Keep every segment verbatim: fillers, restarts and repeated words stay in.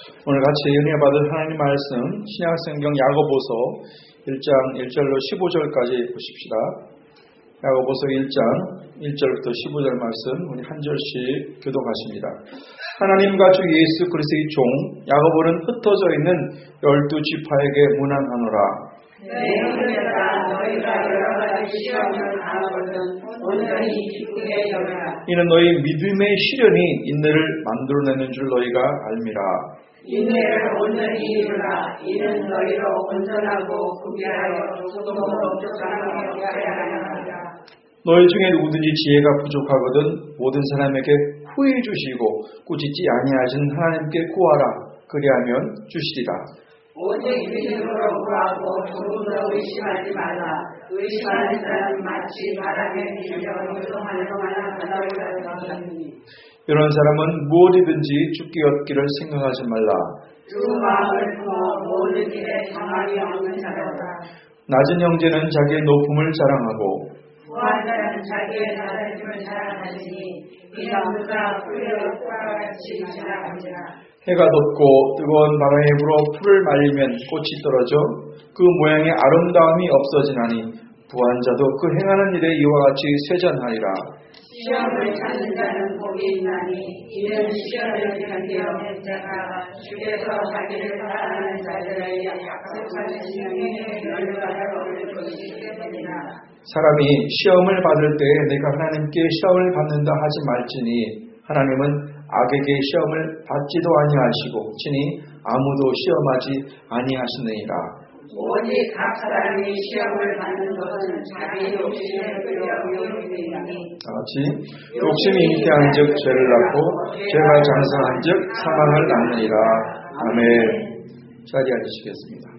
오늘 같이 은혜 받을 하나님 말씀 신약성경 야고보서 일 장 일 절로 십오 절까지 보십시다. 야고보서 일 장 일 절부터 십오 절 말씀 우리 한 절씩 교독하십니다. 하나님과 주 예수 그리스도의 종 야고보는 흩어져 있는 열두 지파에게 문안하노라. 내 형제들아 너희가 여러 가지 시험을 당하거든 온전히 기쁘게 여겨라. 이는 너희 믿음의 시련이 인내를 만들어내는 줄 너희가 알미라. 인내를 온전히 이루라. 이는 너희로 온전하고 구별하여 소돔으로 쫓아가게 하리라. 너희 중에 누구든지 지혜가 부족하거든 모든 사람에게 후히 주시고 꾸짖지 아니하신 하나님께 구하라. 그리하면 주시리라. 오직 믿음으로 구하고 조금도 의심하지 말라. 의심하는 자는 마치 바람에 밀려 요동하는 동안나 바다를 가더니 이런 사람은 무엇이든지 죽기 얻기를 생각하지 말라. 주 마음을 품어 모든 일에 상함이 없는 자로다. 낮은 형제는 자기의 높음을 자랑하고 부한 자는 자기의 낮음을 자랑하시니 이는 누가 풀려 꽃같이 지나가니라. 해가 돋고 뜨거운 바람에 불어 풀을 말리면 꽃이 떨어져 그 모양의 아름다움이 없어지나니 부한 자도 그 행하는 일에 이와 같이 쇠잔하리라. 시험을 찾는 자는 복이 있나니 이는 시험을 견디는 자가 주께서 자기를 사랑하는 자들의 약속하는 신명에 열과를 얻을 것이기 때문이라. 사람이 시험을 받을 때 내가 하나님께 시험을 받는다 하지 말지니 하나님은 악에게 시험을 받지도 아니하시고 친히 아무도 시험하지 아니하시느니라. 오직 각 사람이 시험을 받는 것은 자기 욕심에 끌려 욕심이니 다같이 욕심이 잉태한즉 죄를 낳고 죄가 장성한즉 사망을 낳느니라. 아멘. 자리에 앉으시겠습니다.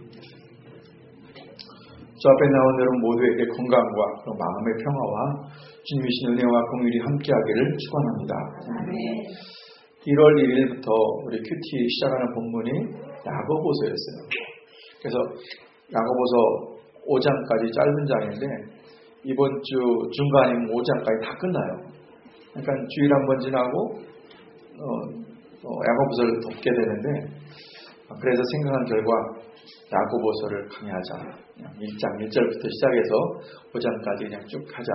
저 앞에 나온 여러분 모두에게 건강과 마음의 평화와 주님이신 은혜와 공율이 함께하기를 축원합니다. 아멘. 일월 일일부터 우리 큐티 시작하는 본문이 야고보서였어요. 그래서 야고보서 오 장까지 짧은 장인데 이번 주 중간이면 오 장까지 다 끝나요. 그러니까 주일 한 번 지나고 어, 어, 야고보서를 돕게 되는데 그래서 생각한 결과 야고보서를 강의하자. 일 장 일 절부터 시작해서 오 장까지 그냥 쭉 하자.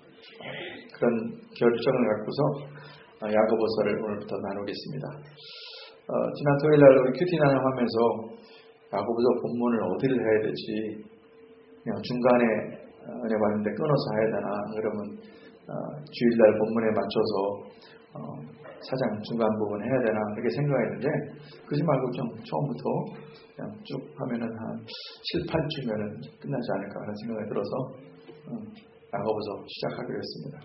그런 결정을 갖고서 야고보서를 오늘부터 나누겠습니다. 어, 지난 토요일날 우리 큐티 나눔하면서 야고보서 본문을 어디를 해야 될지 그냥 중간에 은혜 받는데 끊어서 해야 되나 그러면 어, 주일날 본문에 맞춰서 어, 사장 중간 부분 해야 되나 이렇게 생각했는데 그러지 말고 좀 처음부터 그냥 쭉 하면은 한 칠, 팔 주면은 끝나지 않을까 하는 생각이 들어서 어, 야고보서 시작하기로 했습니다.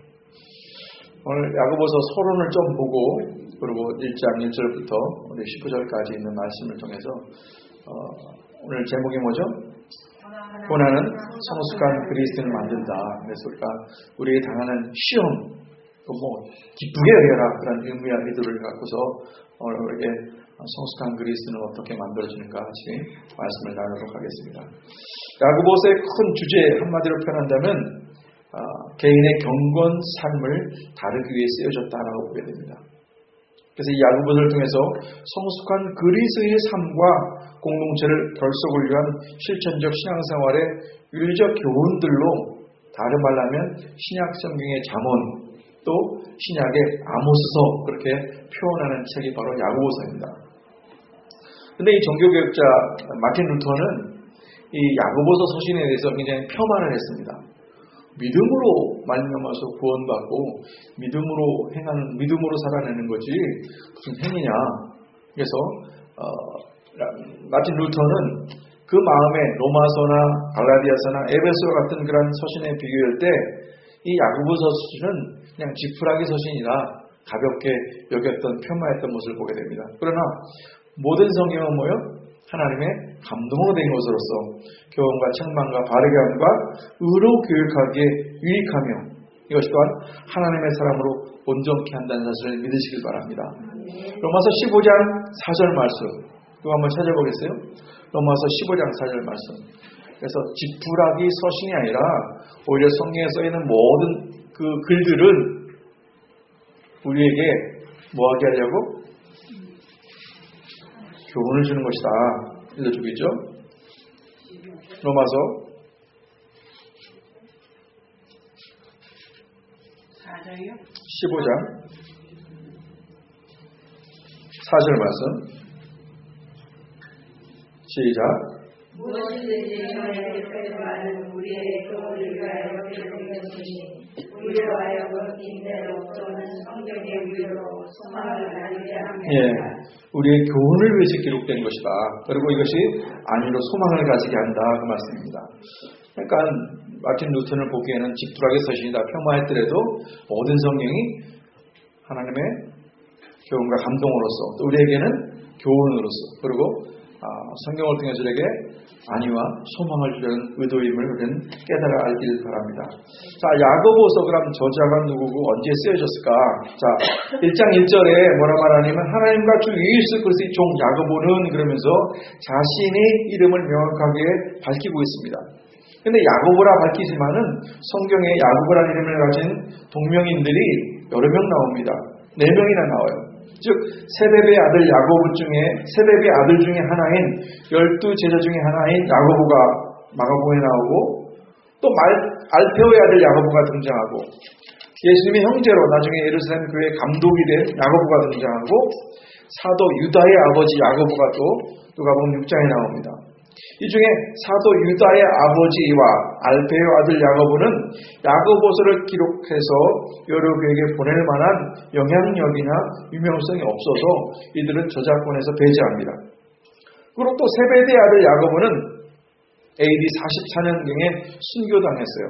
오늘 야고보서 서론을 좀 보고 그리고 일 장 일 절부터 우리 십구 절까지 있는 말씀을 통해서 어, 오늘 제목이 뭐죠? 고난은 성숙한 그리스도인을 만든다. 그래서 우리가 우리에게 당하는 시험 뭐 기쁘게 여겨라 그런 의미와 의도를 갖고서 오늘 우리에게 성숙한 그리스도인을 어떻게 만들어주는가 같이 말씀을 나누도록 하겠습니다. 야고보서의 큰 주제 한마디로 표현한다면 어, 개인의 경건 삶을 다루기 위해 쓰여졌다라고 보게 됩니다. 그래서 이 야고보서를 통해서 성숙한 그리스도인의 삶과 공동체를 결속을 위한 실천적 신앙생활의 윤리적 교훈들로 다른 말로 하면 신약 성경의 잠언 또 신약의 아모스서 그렇게 표현하는 책이 바로 야고보서입니다. 그런데 이 종교개혁자 마틴 루터는 이 야고보서 서신에 대해서 굉장히 폄하를 했습니다. 믿음으로 말미암아서 구원받고 믿음으로 행하는 믿음으로 살아내는 거지 무슨 행위냐. 그래서 어, 마틴 루터는 그 마음에 로마서나 갈라디아서나 에베소서 같은 그런 서신에 비교할 때 이 야고보서 서신은 그냥 지푸라기 서신이라 가볍게 여겼던 폄하했던 모습을 보게 됩니다. 그러나 모든 성경은 뭐요? 하나님의 감동으로 된 것으로서 교훈과 책망과 바르게 함과 의로 교육하기에 유익하며 이것이 또한 하나님의 사람으로 온전케 한다는 사실을 믿으시길 바랍니다. 로마서 십오 장 사 절 말씀 그거 한번 찾아보겠어요? 로마서 십오 장 사 절 말씀. 그래서 지푸라기 서신이 아니라 오히려 성경에 써있는 모든 그 글들은 우리에게 뭐하게 하려고? 교훈을 주는 것이다. 일러주고 있죠. 로마서 십오 장 사 절 말씀 시작. 무엇이든지 전에 대표하는 우리의 교훈을 위하여 기록되었으니 우리로 하여금 인내로 또는 성경의 위로 소망을 나누게 하며 예, 우리의 교훈을 위해서 기록된 것이다. 그리고 이것이 안위로 소망을 가지게 한다. 그 말씀입니다. 그러니까 마틴 루터를 보기에는 집두락의 서신이다 폄하했더라도 모든 성경이 하나님의 교훈과 감동으로서 또 우리에게는 교훈으로서 그리고 아, 성경을 통해서 우리에게 안위와 소망을 주려는 의도임을 우리는 깨달아 알길 바랍니다. 자, 야고보서 그럼 저자가 누구고 언제 쓰여졌을까? 자, 일 장 일 절에 뭐라 말하냐면 하나님과 주 예수 그리스도의 종 야고보는 그러면서 자신의 이름을 명확하게 밝히고 있습니다. 근데 야고보라 밝히지만은 성경에 야고보라는 이름을 가진 동명인들이 여러 명 나옵니다. 네 명이나 나와요. 즉 세베의 아들 야고보 중에 세베의 아들 중에 하나인 열두 제자 중에 하나인 야고보가 마가복음에 나오고 또 말, 알페오의 아들 야고보가 등장하고 예수님의 형제로 나중에 예루살렘 교회 감독이 된 야고보가 등장하고 사도 유다의 아버지 야고보가 또 누가복음 육 장에 나옵니다. 이 중에 사도 유다의 아버지와 알페오 아들 야고보는 야고보서를 기록해서 여러 교회에게 보낼 만한 영향력이나 유명성이 없어서 이들은 저작권에서 배제합니다. 그리고 또 세베대의 아들 야고보는 에이디 사십사 년경에 순교당했어요.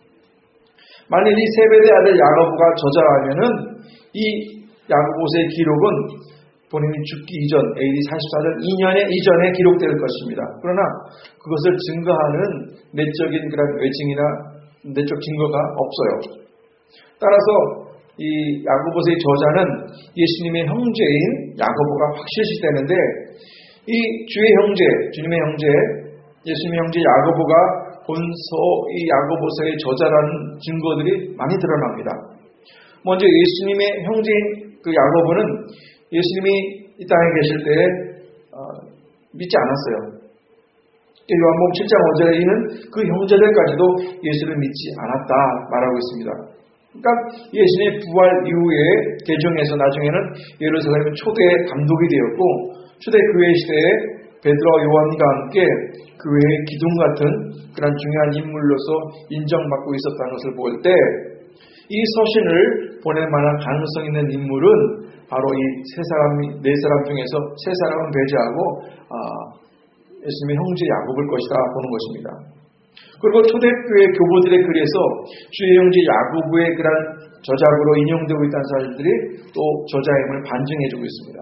만일 이 세베대의 아들 야고보가 저자라면은 이 야고보서의 기록은 본인이 죽기 이전 에이디 사십사 년 이 년에 이전에 기록될 것입니다. 그러나 그것을 증거하는 내적인 그런 외증이나 내적 증거가 없어요. 따라서 이 야고보서의 저자는 예수님의 형제인 야고보가 확실시 되는데 이 주의 형제, 주님의 형제, 예수님의 형제 야고보가 본서 이 야고보서의 저자라는 증거들이 많이 드러납니다. 먼저 예수님의 형제인 그 야고보는 예수님이 이 땅에 계실 때 어, 믿지 않았어요. 요한복음 칠 장 오 절에 이는 그 형제들까지도 예수를 믿지 않았다 말하고 있습니다. 그러니까 예수님의 부활 이후에 개종해서 나중에는 예루살렘 초대 감독이 되었고 초대 교회 시대에 베드로와 요한과 함께 교회의 기둥 같은 그런 중요한 인물로서 인정받고 있었다는 것을 볼 때 이 서신을 보낼 만한 가능성 있는 인물은 바로 이 세 사람, 네 사람 중에서 세 사람은 배제하고 아, 예수님의 형제 야고보일 것이다 보는 것입니다. 그리고 초대교회 교보들의 글에서 주의 형제 야고보의 그런 저작으로 인용되고 있다는 사실들이 또 저자임을 반증해주고 있습니다.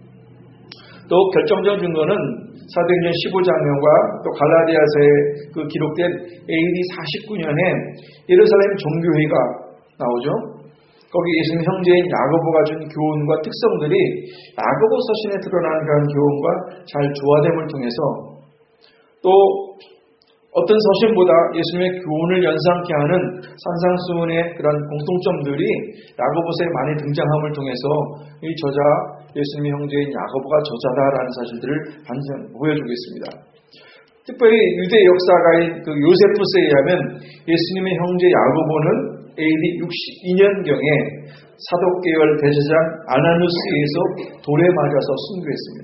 또 결정적 증거는 사도행전 십오 장면과 또 갈라디아서에 그 기록된 에이디 사십구 년에 예루살렘 종교회의가 나오죠. 거기 예수님 형제인 야고보가 준 교훈과 특성들이 야고보 서신에 드러나는 그런 교훈과 잘 조화됨을 통해서 또 어떤 서신보다 예수님의 교훈을 연상케 하는 산상수훈의 그런 공통점들이 야고보서에 많이 등장함을 통해서 이 저자 예수님의 형제인 야고보가 저자다라는 사실들을 반증 보여주고 있습니다. 특별히 유대 역사가인 그 요세푸스에 의하면 예수님의 형제 야고보는 에이디 육십이 년경에 사독계열 대제장 아나누스에서 돌에 맞아서 순교했습니다.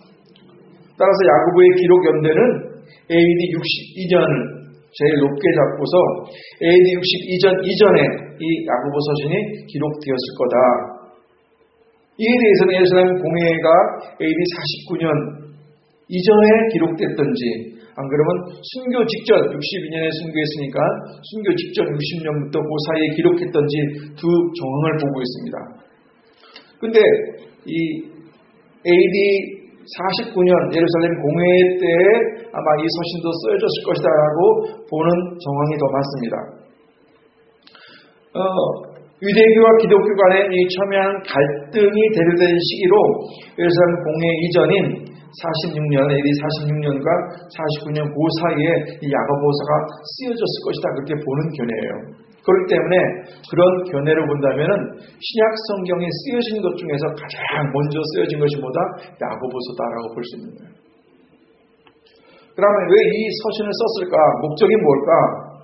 따라서 야고보의 기록 연대는 에이디 육십이 년을 제일 높게 잡고서 에이디 육십이 년 이전에 이 야고보 서신이 기록되었을 거다. 이에 대해서는 예루살렘 공회가 에이디 사십구 년 이전에 기록됐던지 안 그러면 순교 직전 육십이 년에 순교했으니까 순교 직전 육십 년부터 그 사이에 기록했던지 두 정황을 보고 있습니다. 근데 이 에이디 사십구 년 예루살렘 공회 때 아마 이 서신도 쓰여졌을 것이다라고 보는 정황이 더 많습니다. 어, 유대교와 기독교 간의 이 첨예한 갈등이 대두된 시기로 예루살렘 공회 이전인 사십육 년, 에이디 사십육 년과 사십구 년 그 사이에 이 야고보서가 쓰여졌을 것이다 그렇게 보는 견해예요. 그렇기 때문에 그런 견해를 본다면은 신약 성경에 쓰여진 것 중에서 가장 먼저 쓰여진 것이 뭐다? 야고보서다라고 볼 수 있는 거예요. 그러면 왜 이 서신을 썼을까? 목적이 뭘까?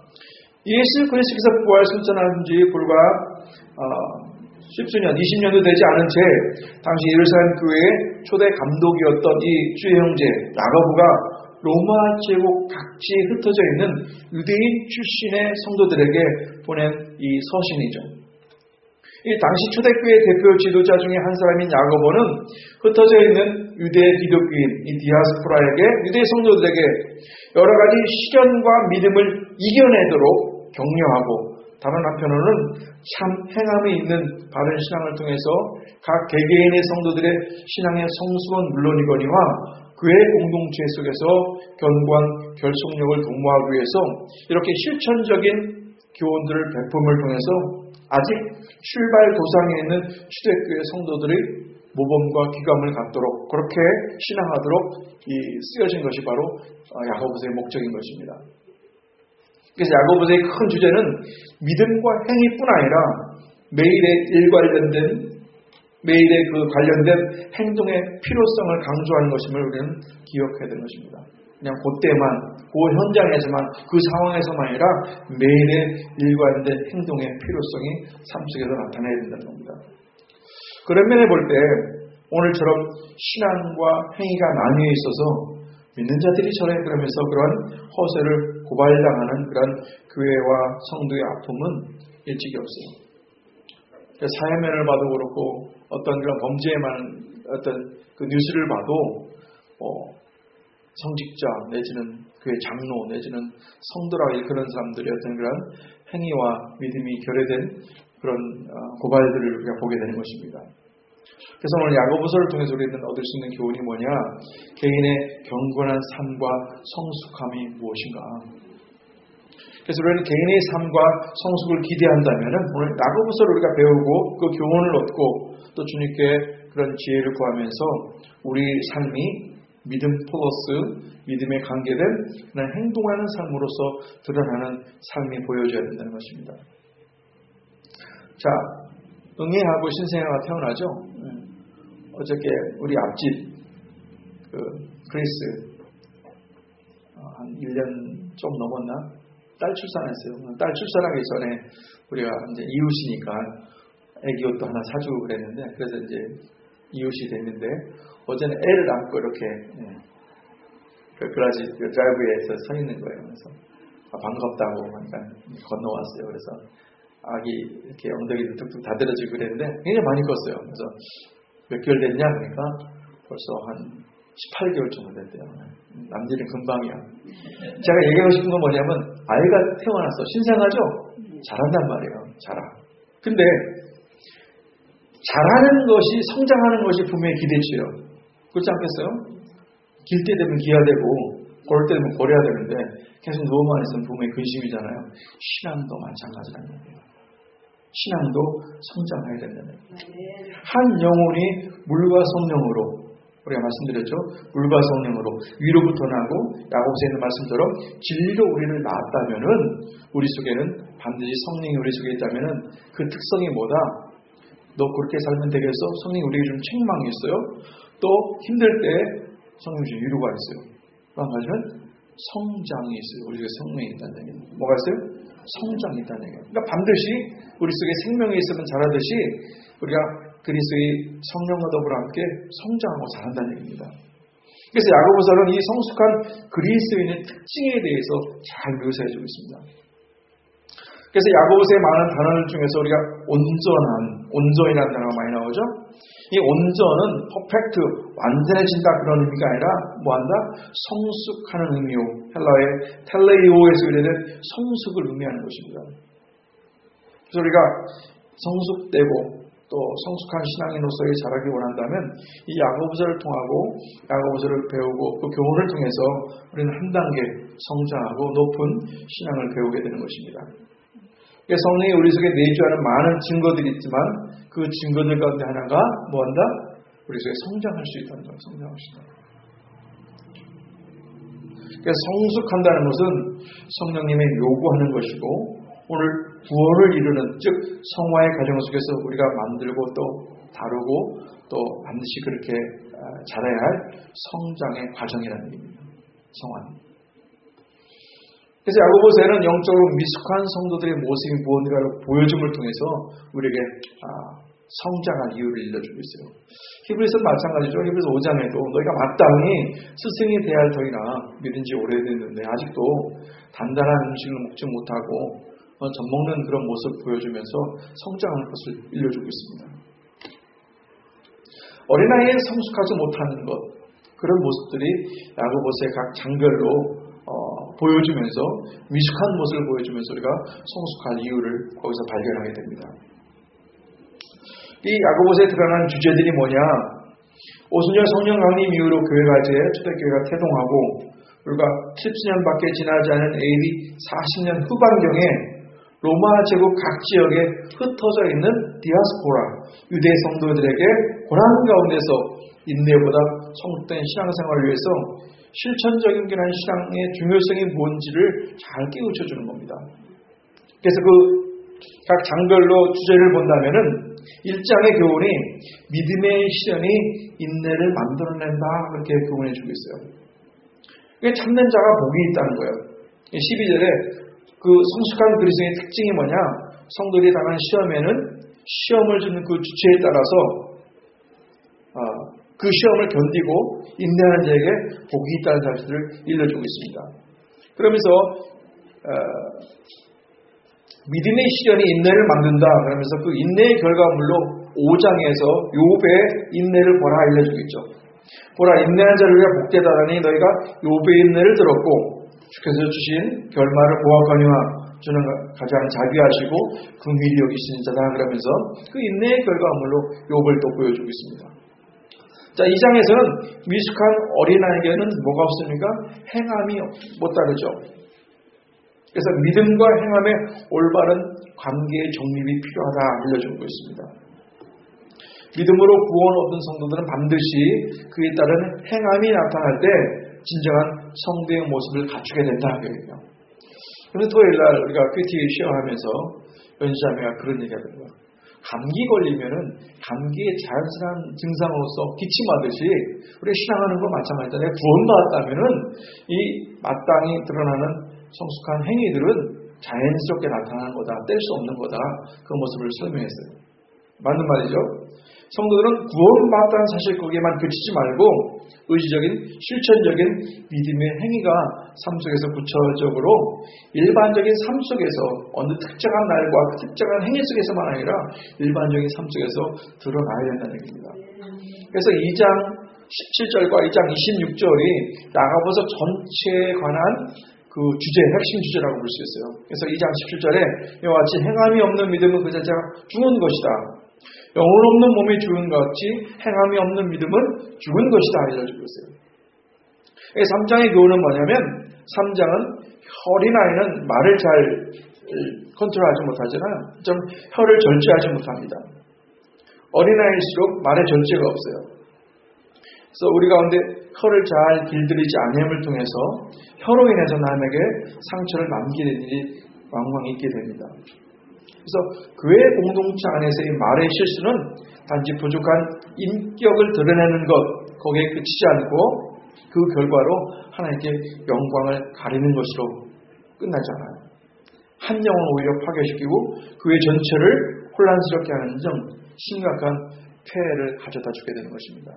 예수 그리스도께서 부활 승천한 지 불과 어, 십수년, 이십 년도 되지 않은 채 당시 예루살렘 교회의 초대 감독이었던 이 주의 형제 야고보가 로마 제국 각지에 흩어져 있는 유대인 출신의 성도들에게 보낸 이 서신이죠. 이 당시 초대교회 대표 지도자 중에 한 사람인 야고보는 흩어져 있는 유대 기독교인 이 디아스포라에게 유대 성도들에게 여러 가지 시련과 믿음을 이겨내도록 격려하고 다른 한편으로는 참 행함이 있는 바른 신앙을 통해서 각 개개인의 성도들의 신앙의 성숙은 물론이거니와 그의 공동체 속에서 견고한 결속력을 도모하기 위해서 이렇게 실천적인 교훈들을 베품을 통해서 아직 출발 도상에 있는 초대교회 성도들의 모범과 귀감을 갖도록 그렇게 신앙하도록 이 쓰여진 것이 바로 야고보서의 목적인 것입니다. 그래서 야고보서의 큰 주제는 믿음과 행위뿐 아니라 매일의 일 관련된 매일의 그 관련된 행동의 필요성을 강조하는 것임을 우리는 기억해야 되는 것입니다. 그냥 그때만, 그 현장에서만, 그 상황에서만 아니라 매일의 일관된 행동의 필요성이 삶 속에서 나타나야 된다는 겁니다. 그런 면에 볼 때 오늘처럼 신앙과 행위가 나뉘어 있어서 믿는 자들이 저래 그러면서 그런 허세를 고발당하는 그런 교회와 성도의 아픔은 일찍이 없어요. 사회면을 봐도 그렇고 어떤 그런 범죄에만 어떤 그 뉴스를 봐도 어, 성직자 내지는 그의 장로 내지는 성도라 그런 사람들의 어떤 그런 행위와 믿음이 결여된 그런 고발들을 우리가 보게 되는 것입니다. 그래서 오늘 야고보서를 통해서 우리는 얻을 수 있는 교훈이 뭐냐? 개인의 경건한 삶과 성숙함이 무엇인가? 그래서 우리는 개인의 삶과 성숙을 기대한다면 오늘 야고보서를 우리가 배우고 그 교훈을 얻고 또 주님께 그런 지혜를 구하면서 우리 삶이 믿음 플러스 믿음에 관계된 그런 행동하는 삶으로서 드러나는 삶이 보여져야 된다는 것입니다. 자, 응애하고 신생아가 태어나죠. 어저께 우리 앞집 그 그리스 한 일 년 좀 넘었나? 딸 출산했어요. 딸 출산하기 전에 우리가 이제 이웃이니까 애기 옷도 하나 사주고 그랬는데 그래서 이제 이웃이 됐는데 어제는 애를 안고 이렇게 예, 그 그라지 그 드라이브에서 서 있는 거예요. 그래서 아, 반갑다고 하니까 건너왔어요. 그래서 아기 이렇게 엉덩이를 툭툭 다들어지고 그랬는데 굉장히 많이 컸어요. 그래서 몇 개월 됐냐? 그러니까 벌써 한 십팔 개월 정도 됐대요. 남들은 금방이야. 제가 얘기하고 싶은 건 뭐냐면 아이가 태어났어. 신생아죠? 잘한단 말이에요. 잘하. 근데 잘하는 것이 성장하는 것이 분명히 기대치예요. 그렇지 않겠어요? 길 때 되면 기야 되고 걸 때 되면 걸어야 되는데 계속 누워만 있으면 분명히 근심이잖아요. 신앙도 마찬가지라는 거예요. 신앙도 성장해야 된다는 거예요. 한 영혼이 물과 성령으로 우리가 말씀드렸죠. 물과 성령으로 위로부터 나고 야고보서에 있는 말씀처럼 진리로 우리를 낳았다면은 우리 속에는 반드시 성령이 우리 속에 있다면은 그 특성이 뭐다? 너 그렇게 살면 되겠어? 성령이 우리에게 좀 책망이 있어요. 또 힘들 때 성령이 좀 위로가 있어요. 또 한 가지는 성장이 있어요. 우리 속에 성령이 있다는 얘기예요. 뭐가 있어요? 성장이 있다는 얘기예요. 그러니까 반드시 우리 속에 생명이 있으면 자라듯이 우리가 그리스도의 성령과 더불어 함께 성장하고 자란다는 얘기입니다. 그래서 야고보서는 이 성숙한 그리스도인의 특징에 대해서 잘 묘사해주고 있습니다. 그래서 야고보서의 많은 단어들 중에서 우리가 온전한, 온전이라는 단어가 많이 나오죠. 이 온전은 퍼펙트, 완전해진다 그런 의미가 아니라 뭐한다? 성숙하는 의미요. 헬라어의 텔레이오에서 유래된 성숙을 의미하는 것입니다. 그래서 우리가 성숙되고 또 성숙한 신앙인으로서의 자라기 원한다면 이 야고보서를 통하고 야고보서를 배우고 그 교훈을 통해서 우리는 한 단계 성장하고 높은 신앙을 배우게 되는 것입니다. 성령이 우리 속에 내주하는 많은 증거들이 있지만 그 증거들 가운데 하나가 뭐한다? 우리 속에 성장할 수 있다는 거예요. 성장할 수 있다. 그래서 성숙한다는 것은 성령님의 요구하는 것이고 오늘 구원을 이루는, 즉 성화의 과정 속에서 우리가 만들고 또 다루고 또 반드시 그렇게 자라야 할 성장의 과정이라는 얘기입니다. 성화. 그래서 야고보서에는 영적으로 미숙한 성도들의 모습이 무엇인가를 보여줌을 통해서 우리에게 성장할 이유를 일러주고 있어요. 히브리서는 마찬가지죠. 히브리서 오 장에도 너희가 마땅히 스승이 돼야 할 터이나 믿은 지 오래됐는데 아직도 단단한 음식을 먹지 못하고 젖먹는 그런 모습을 보여주면서 성장하는 것을 일러주고 있습니다. 어린아이에 성숙하지 못하는 것, 그런 모습들이 야고보서의 각 장별로 어, 보여주면서 미숙한 모습을 보여주면서 우리가 성숙할 이유를 거기서 발견하게 됩니다. 이 야고보서에 드러난 주제들이 뭐냐? 오순절 성령 강림 이후로 교회가 이제 초대교회가 태동하고 우리가 십 년밖에 지나지 않은 에이디 사십 년 후반경에 로마 제국 각 지역에 흩어져 있는 디아스포라 유대 성도들에게 고난 가운데서 인내보다 성숙된 신앙생활을 위해서 실천적인 신앙의 중요성이 뭔지를 잘 깨우쳐주는 겁니다. 그래서 그 각 장별로 주제를 본다면은 일 장의 교훈이 믿음의 시련이 인내를 만들어낸다, 그렇게 교훈해주고 있어요. 이게 참는 자가 복이 있다는 거예요. 십이 절에 그 성숙한 그리스도의 특징이 뭐냐? 성도들이 당한 시험에는 시험을 주는 그 주체에 따라서 어, 그 시험을 견디고 인내하는 자에게 복이 있다는 사실을 일러주고 있습니다. 그러면서 어, 믿음의 시련이 인내를 만든다 그러면서 그 인내의 결과물로 오 장에서 욥의 인내를 보라 알려주고 있죠. 보라, 인내한 자를 위해 복되다라니 너희가 욥의 인내를 들었고 주께서 주신 결말을 보았거니와 주는 가장 자비하시고 긍휼히 여기시는 자다 그러면서 그 인내의 결과물로 욥을 또 보여주고 있습니다. 자, 이 장에서는 미숙한 어린아이에게는 뭐가 없습니까? 행함이 못 다르죠. 그래서 믿음과 행함의 올바른 관계의 정립이 필요하다 알려주고 있습니다. 믿음으로 구원 얻은 성도들은 반드시 그에 따른 행함이 나타날 때 진정한 성도의 모습을 갖추게 된다 하거든요. 그래서 토요일날 우리가 큐티 시험하면서 연시자매가 그런 얘기하더라고요. 감기 걸리면은 감기의 자연스러운 증상으로서 기침하듯이 우리 신앙하는 거 마찬가지잖아요. 구원받았다면은 이 마땅히 드러나는 성숙한 행위들은 자연스럽게 나타나는 거다. 뗄 수 없는 거다. 그 모습을 설명했어요. 맞는 말이죠. 성도들은 구원받았다는 사실 거기에만 그치지 말고 의지적인 실천적인 믿음의 행위가 삶 속에서 구체적으로 일반적인 삶 속에서 어느 특정한 날과 특정한 행위 속에서만 아니라 일반적인 삶 속에서 드러나야 된다는 얘기입니다. 그래서 이 장 십칠 절과 이 장 이십육 절이 야고보서 전체에 관한 그 주제, 핵심 주제라고 볼 수 있어요. 그래서 이 장 십칠 절에 이와 같이 행함이 없는 믿음은 그 자체가 죽은 것이다. 영혼 없는 몸이 죽은 것 같이 행함이 없는 믿음은 죽은 것이다 알려주고 있어요. 삼 장의 교훈은 뭐냐면 삼 장은 어린아이는 말을 잘 컨트롤하지 못하잖아요. 좀 혀를 절제하지 못합니다. 어린아이일수록 말에 절제가 없어요. 그래서 우리 가운데 혀를 잘 길들이지 않음을 통해서 혀로 인해서 남에게 상처를 남기는 일이 왕왕 있게 됩니다. 그래서 교회 공동체 안에서의 말의 실수는 단지 부족한 인격을 드러내는 것, 거기에 그치지 않고 그 결과로 하나님께 영광을 가리는 것으로 끝나지 않아요. 한 영혼 오히려 파괴시키고 교회 전체를 혼란스럽게 하는 등 심각한 폐해를 가져다 주게 되는 것입니다.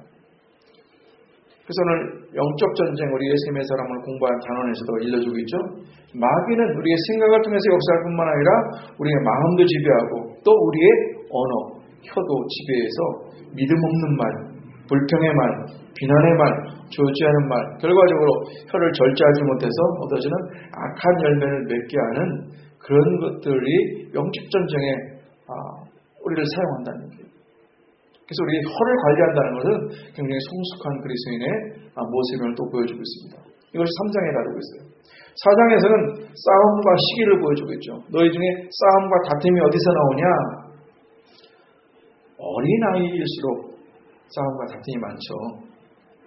그래서 오늘 영적 전쟁, 우리의 셈의 사람을 공부한 단원에서도 일러주고 있죠. 마귀는 우리의 생각을 통해서 역사할 뿐만 아니라 우리의 마음도 지배하고 또 우리의 언어, 혀도 지배해서 믿음 없는 말, 불평의 말, 비난의 말, 조지하는 말, 결과적으로 혀를 절제하지 못해서 얻어지는 악한 열매를 맺게 하는 그런 것들이 영적 전쟁에 우리를 사용한다는 얘기예요. 그래서 우리 혀를 관리한다는 것은 굉장히 성숙한 그리스도인의 모습을 또 보여주고 있습니다. 이것이 삼 장에 다루고 있어요. 사 장에서는 싸움과 시기를 보여주고 있죠. 너희 중에 싸움과 다툼이 어디서 나오냐? 어린아이일수록 싸움과 다툼이 많죠.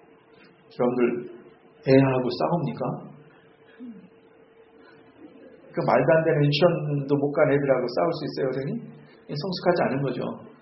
여러분들 애하고 싸웁니까? 그 말도 안 되는 유치원도 못 간 애들하고 싸울 수 있어요, 여러분이? 성숙하지 않은 거죠.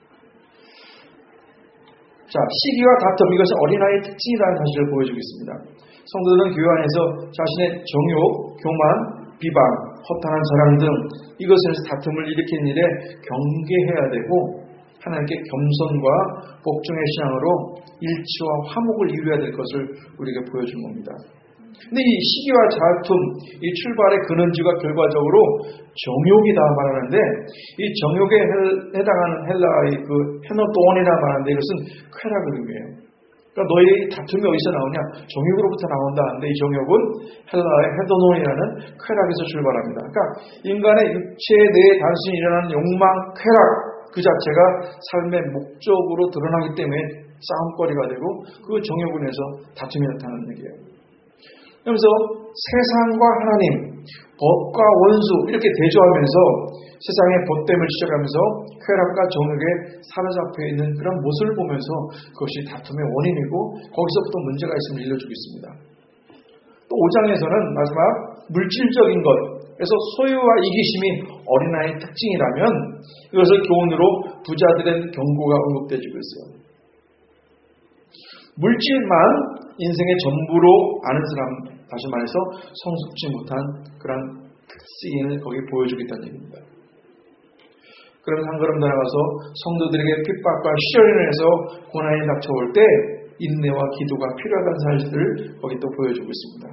자, 시기와 다툼, 이것은 어린아이의 특징이라는 사실을 보여주고 있습니다. 성도들은 교회 안에서 자신의 정욕, 교만, 비방, 허탄한 자랑 등 이것을 다툼을 일으키는 일에 경계해야 되고 하나님께 겸손과 복종의 신앙으로 일치와 화목을 이루어야 될 것을 우리에게 보여준 겁니다. 근데 이 시기와 다툼, 이 출발의 근원지가 결과적으로 정욕이다 말하는데 이 정욕에 해당하는 헬라의 그 헤노돈이라 말하는데 이것은 쾌락을 의미해요. 그러니까 너희 다툼이 어디서 나오냐? 정욕으로부터 나온다 하는데 이 정욕은 헬라의 헤도논이라는 쾌락에서 출발합니다. 그러니까 인간의 육체에 대해 단순히 일어나는 욕망, 쾌락 그 자체가 삶의 목적으로 드러나기 때문에 싸움거리가 되고 그 정욕을 인해서 다툼이 나타나는 얘기예요. 그러면서 세상과 하나님, 법과 원수 이렇게 대조하면서 세상의 벗됨을 지적하면서 쾌락과 정욕에 사로잡혀 있는 그런 모습을 보면서 그것이 다툼의 원인이고 거기서부터 문제가 있음을 일러주고 있습니다. 또 오 장에서는 마지막 물질적인 것, 그래서 소유와 이기심이 어린아이의 특징이라면 이것을 교훈으로 부자들의 경고가 언급되어지고 있어요. 물질만 인생의 전부로 아는 사람, 다시 말해서 성숙지 못한 그런 특징을 거기 보여주고 있다는 얘기입니다. 그러면 한 걸음 더 나가서 성도들에게 핍박과 시련을 해서 고난이 닥쳐올 때 인내와 기도가 필요하다는 사실을 거기 또 보여주고 있습니다.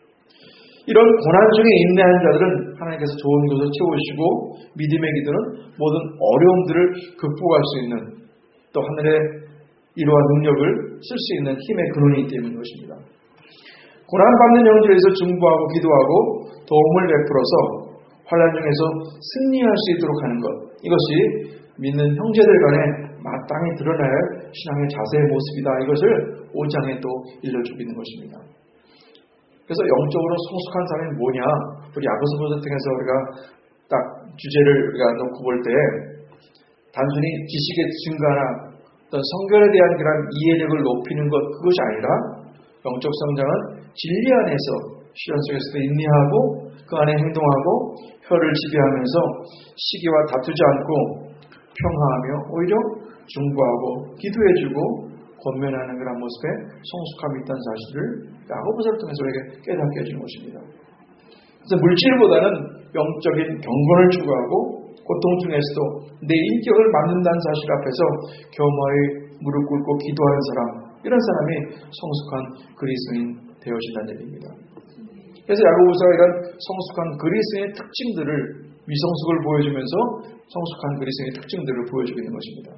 이런 고난 중에 인내하는 자들은 하나님께서 좋은 것을 채우시고 믿음의 기도는 모든 어려움들을 극복할 수 있는 또 하늘의 이로와 능력을 쓸 수 있는 힘의 근원이기 때문인 것입니다. 고난받는 영들에서 중보하고 기도하고 도움을 베풀어서 환난 중에서 승리할 수 있도록 하는 것, 이것이 믿는 형제들 간에 마땅히 드러날 신앙의 자세의 모습이다. 이것을 오 장에 또 일러주고 있는 것입니다. 그래서 영적으로 성숙한 사람이 뭐냐? 우리 야고보서 통해서 우리가 딱 주제를 우리가 놓고 볼 때 단순히 지식의 증가나 어떤 성결에 대한 그런 이해력을 높이는 것, 그것이 아니라 영적 성장은 진리 안에서 시련 속에서도 인내하고 그 안에 행동하고 혀를 지배하면서 시기와 다투지 않고 평화하며 오히려 중보하고 기도해주고 권면하는 그런 모습에 성숙함이 있다는 사실을 야고보서를 통해서 우리에게 깨닫게 해주는 것입니다. 그래서 물질보다는 영적인 경건을 추구하고 고통 중에서도 내 인격을 만든다는 사실 앞에서 겸허히 무릎 꿇고 기도하는 사람, 이런 사람이 성숙한 그리스도인 되어진다는 얘기입니다. 그래서 야고보서가 이런 성숙한 그리스도인의 특징들을 위성숙을 보여주면서 성숙한 그리스도인의 특징들을 보여주고 있는 것입니다.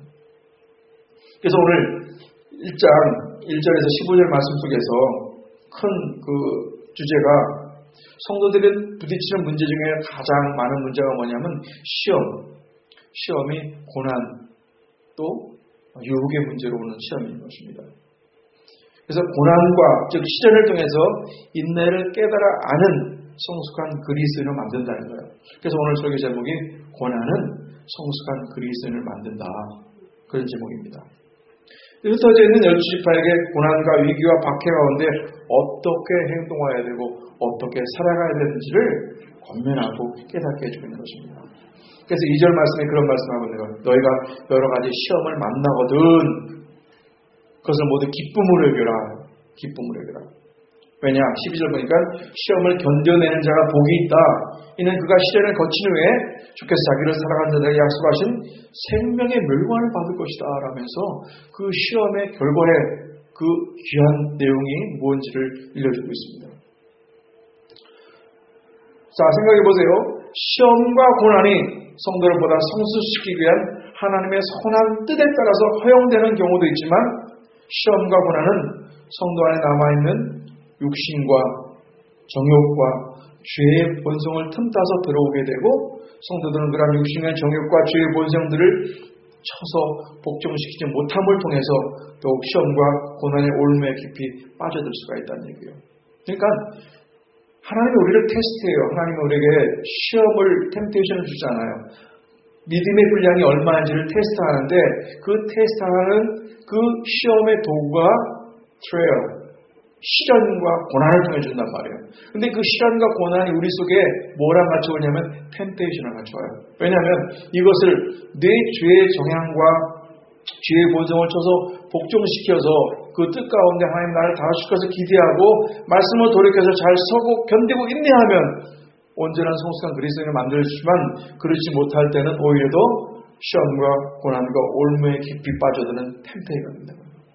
그래서 오늘 일 장 일 절에서 십오 절 말씀 속에서 큰 그 주제가 성도들이 부딪히는 문제 중에 가장 많은 문제가 뭐냐면 시험, 시험이 고난, 또 유혹의 문제로 오는 시험인 것입니다. 그래서 고난과 즉 시련을 통해서 인내를 깨달아 아는 성숙한 그리스도인을 만든다는 거예요. 그래서 오늘 설교 제목이 고난은 성숙한 그리스도인을 만든다, 그런 제목입니다. 흩어져 있는 열두 지파에게 고난과 위기와 박해 가운데 어떻게 행동해야 되고 어떻게 살아가야 되는지를 권면하고 깨닫게 해주고 있는 것입니다. 그래서 이 절 말씀에 그런 말씀하고 있는 거예요. 너희가 여러 가지 시험을 만나거든 그것을 모두 기쁨으로 여겨라. 기쁨으로 여겨라. 왜냐? 십이 절 보니까 시험을 견뎌내는 자가 복이 있다. 이는 그가 시련을 거친 후에 주께서 자기를 사랑하는 자들에게 약속하신 생명의 멸관을 받을 것이다 라면서 그 시험의 결과에 그 귀한 내용이 무엇인지를 일러주고 있습니다. 자, 생각해 보세요. 시험과 고난이 성도를 보다 성숙시키기 위한 하나님의 선한 뜻에 따라서 허용되는 경우도 있지만 시험과 고난은 성도 안에 남아있는 육신과 정욕과 죄의 본성을 틈타서 들어오게 되고 성도들은 그런 육신의 정욕과 죄의 본성들을 쳐서 복종시키지 못함을 통해서 더욱 시험과 고난의 올무에 깊이 빠져들 수가 있다는 얘기예요. 그러니까 하나님이 우리를 테스트해요. 하나님이 우리에게 시험을, 템테이션을 주잖아요. 믿음의 분량이 얼마인지를 테스트하는데 그 테스트하는 그 시험의 도구가 트레일, 시련과 고난을 통해 준단 말이에요. 근데 그 시련과 고난이 우리 속에 뭐랑 같이 오냐면 템테이션을 같이 와요. 왜냐하면 이것을 내 죄의 정향과 죄의 본성을 쳐서 복종시켜서 그 뜻 가운데 하나님 나를 다시켜서 기대하고 말씀을 돌이켜서 잘 서고 견디고 인내하면 온전한 성숙한 그리스도인을 만들지만 그렇지 못할 때는 오히려 더 시험과 고난과 올무에 깊이 빠져드는 템테이션입니다.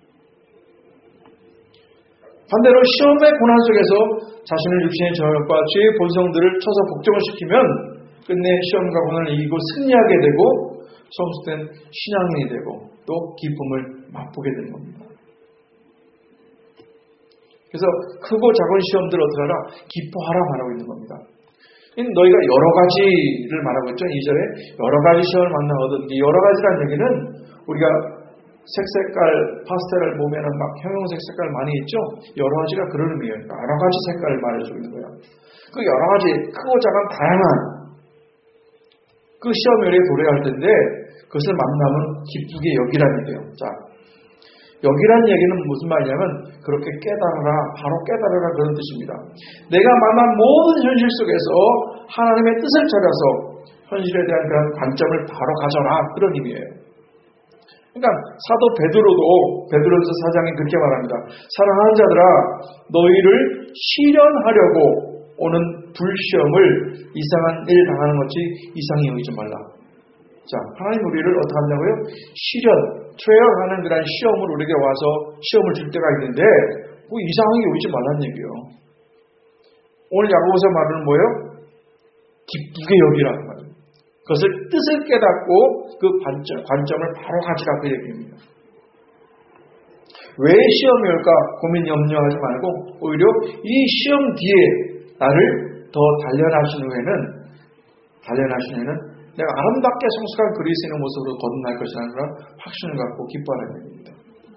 반대로 시험의 고난 속에서 자신의 육신의 정욕과 죄의 본성들을 쳐서 복종을 시키면 끝내 시험과 고난을 이기고 승리하게 되고 성숙된 신앙인이 되고 또 기쁨을 맛보게 되는 겁니다. 그래서 크고 작은 시험들을 어떻게 하라? 기뻐하라 말하고 있는 겁니다. 너희가 여러 가지를 말하고 있죠. 이 절에 여러 가지 시험을 만나거든. 여러 가지라는 얘기는 우리가 색색깔 파스텔을 보면은 막 형용색 색깔 많이 있죠. 여러 가지가 그런 의미예요. 여러 가지 색깔을 말해주고 있는 거예요. 그 여러 가지 크고 작은 다양한 그 시험에 도래할 텐데 그것을 만나면 기쁘게 여기라는 얘기예요. 자, 여기라는 얘기는 무슨 말이냐면 그렇게 깨달아라, 바로 깨달아라 그런 뜻입니다. 내가 만난 모든 현실 속에서 하나님의 뜻을 찾아서 현실에 대한 그런 관점을 바로 가져라 그런 의미예요. 그러니까 사도 베드로도 베드로전서 사 장에 그렇게 말합니다. 사랑하는 자들아 너희를 시련하려고 오는 불시험을 이상한 일 당하는 것이 이상히 여기지 말라. 자, 하나님 우리를 어떻게 한다고요? 시련, 트레이얼하는 그런 시험을 우리에게 와서 시험을 줄 때가 있는데 그 이상하게 여기지 말라는 얘기예요. 오늘 야고보서 말은 뭐예요? 기쁘게 여기라는 말이에요. 그것을 뜻을 깨닫고 그 관점, 관점을 바로 가지라 그 얘기입니다. 왜 시험이 올까 고민 염려하지 말고 오히려 이 시험 뒤에 나를 더 단련하신 후에는 단련하신 후에는 내가 아름답게 성숙한 그리스도인의 모습으로 거듭날 것이라는 그런 확신을 갖고 기뻐하는 얘기입니다.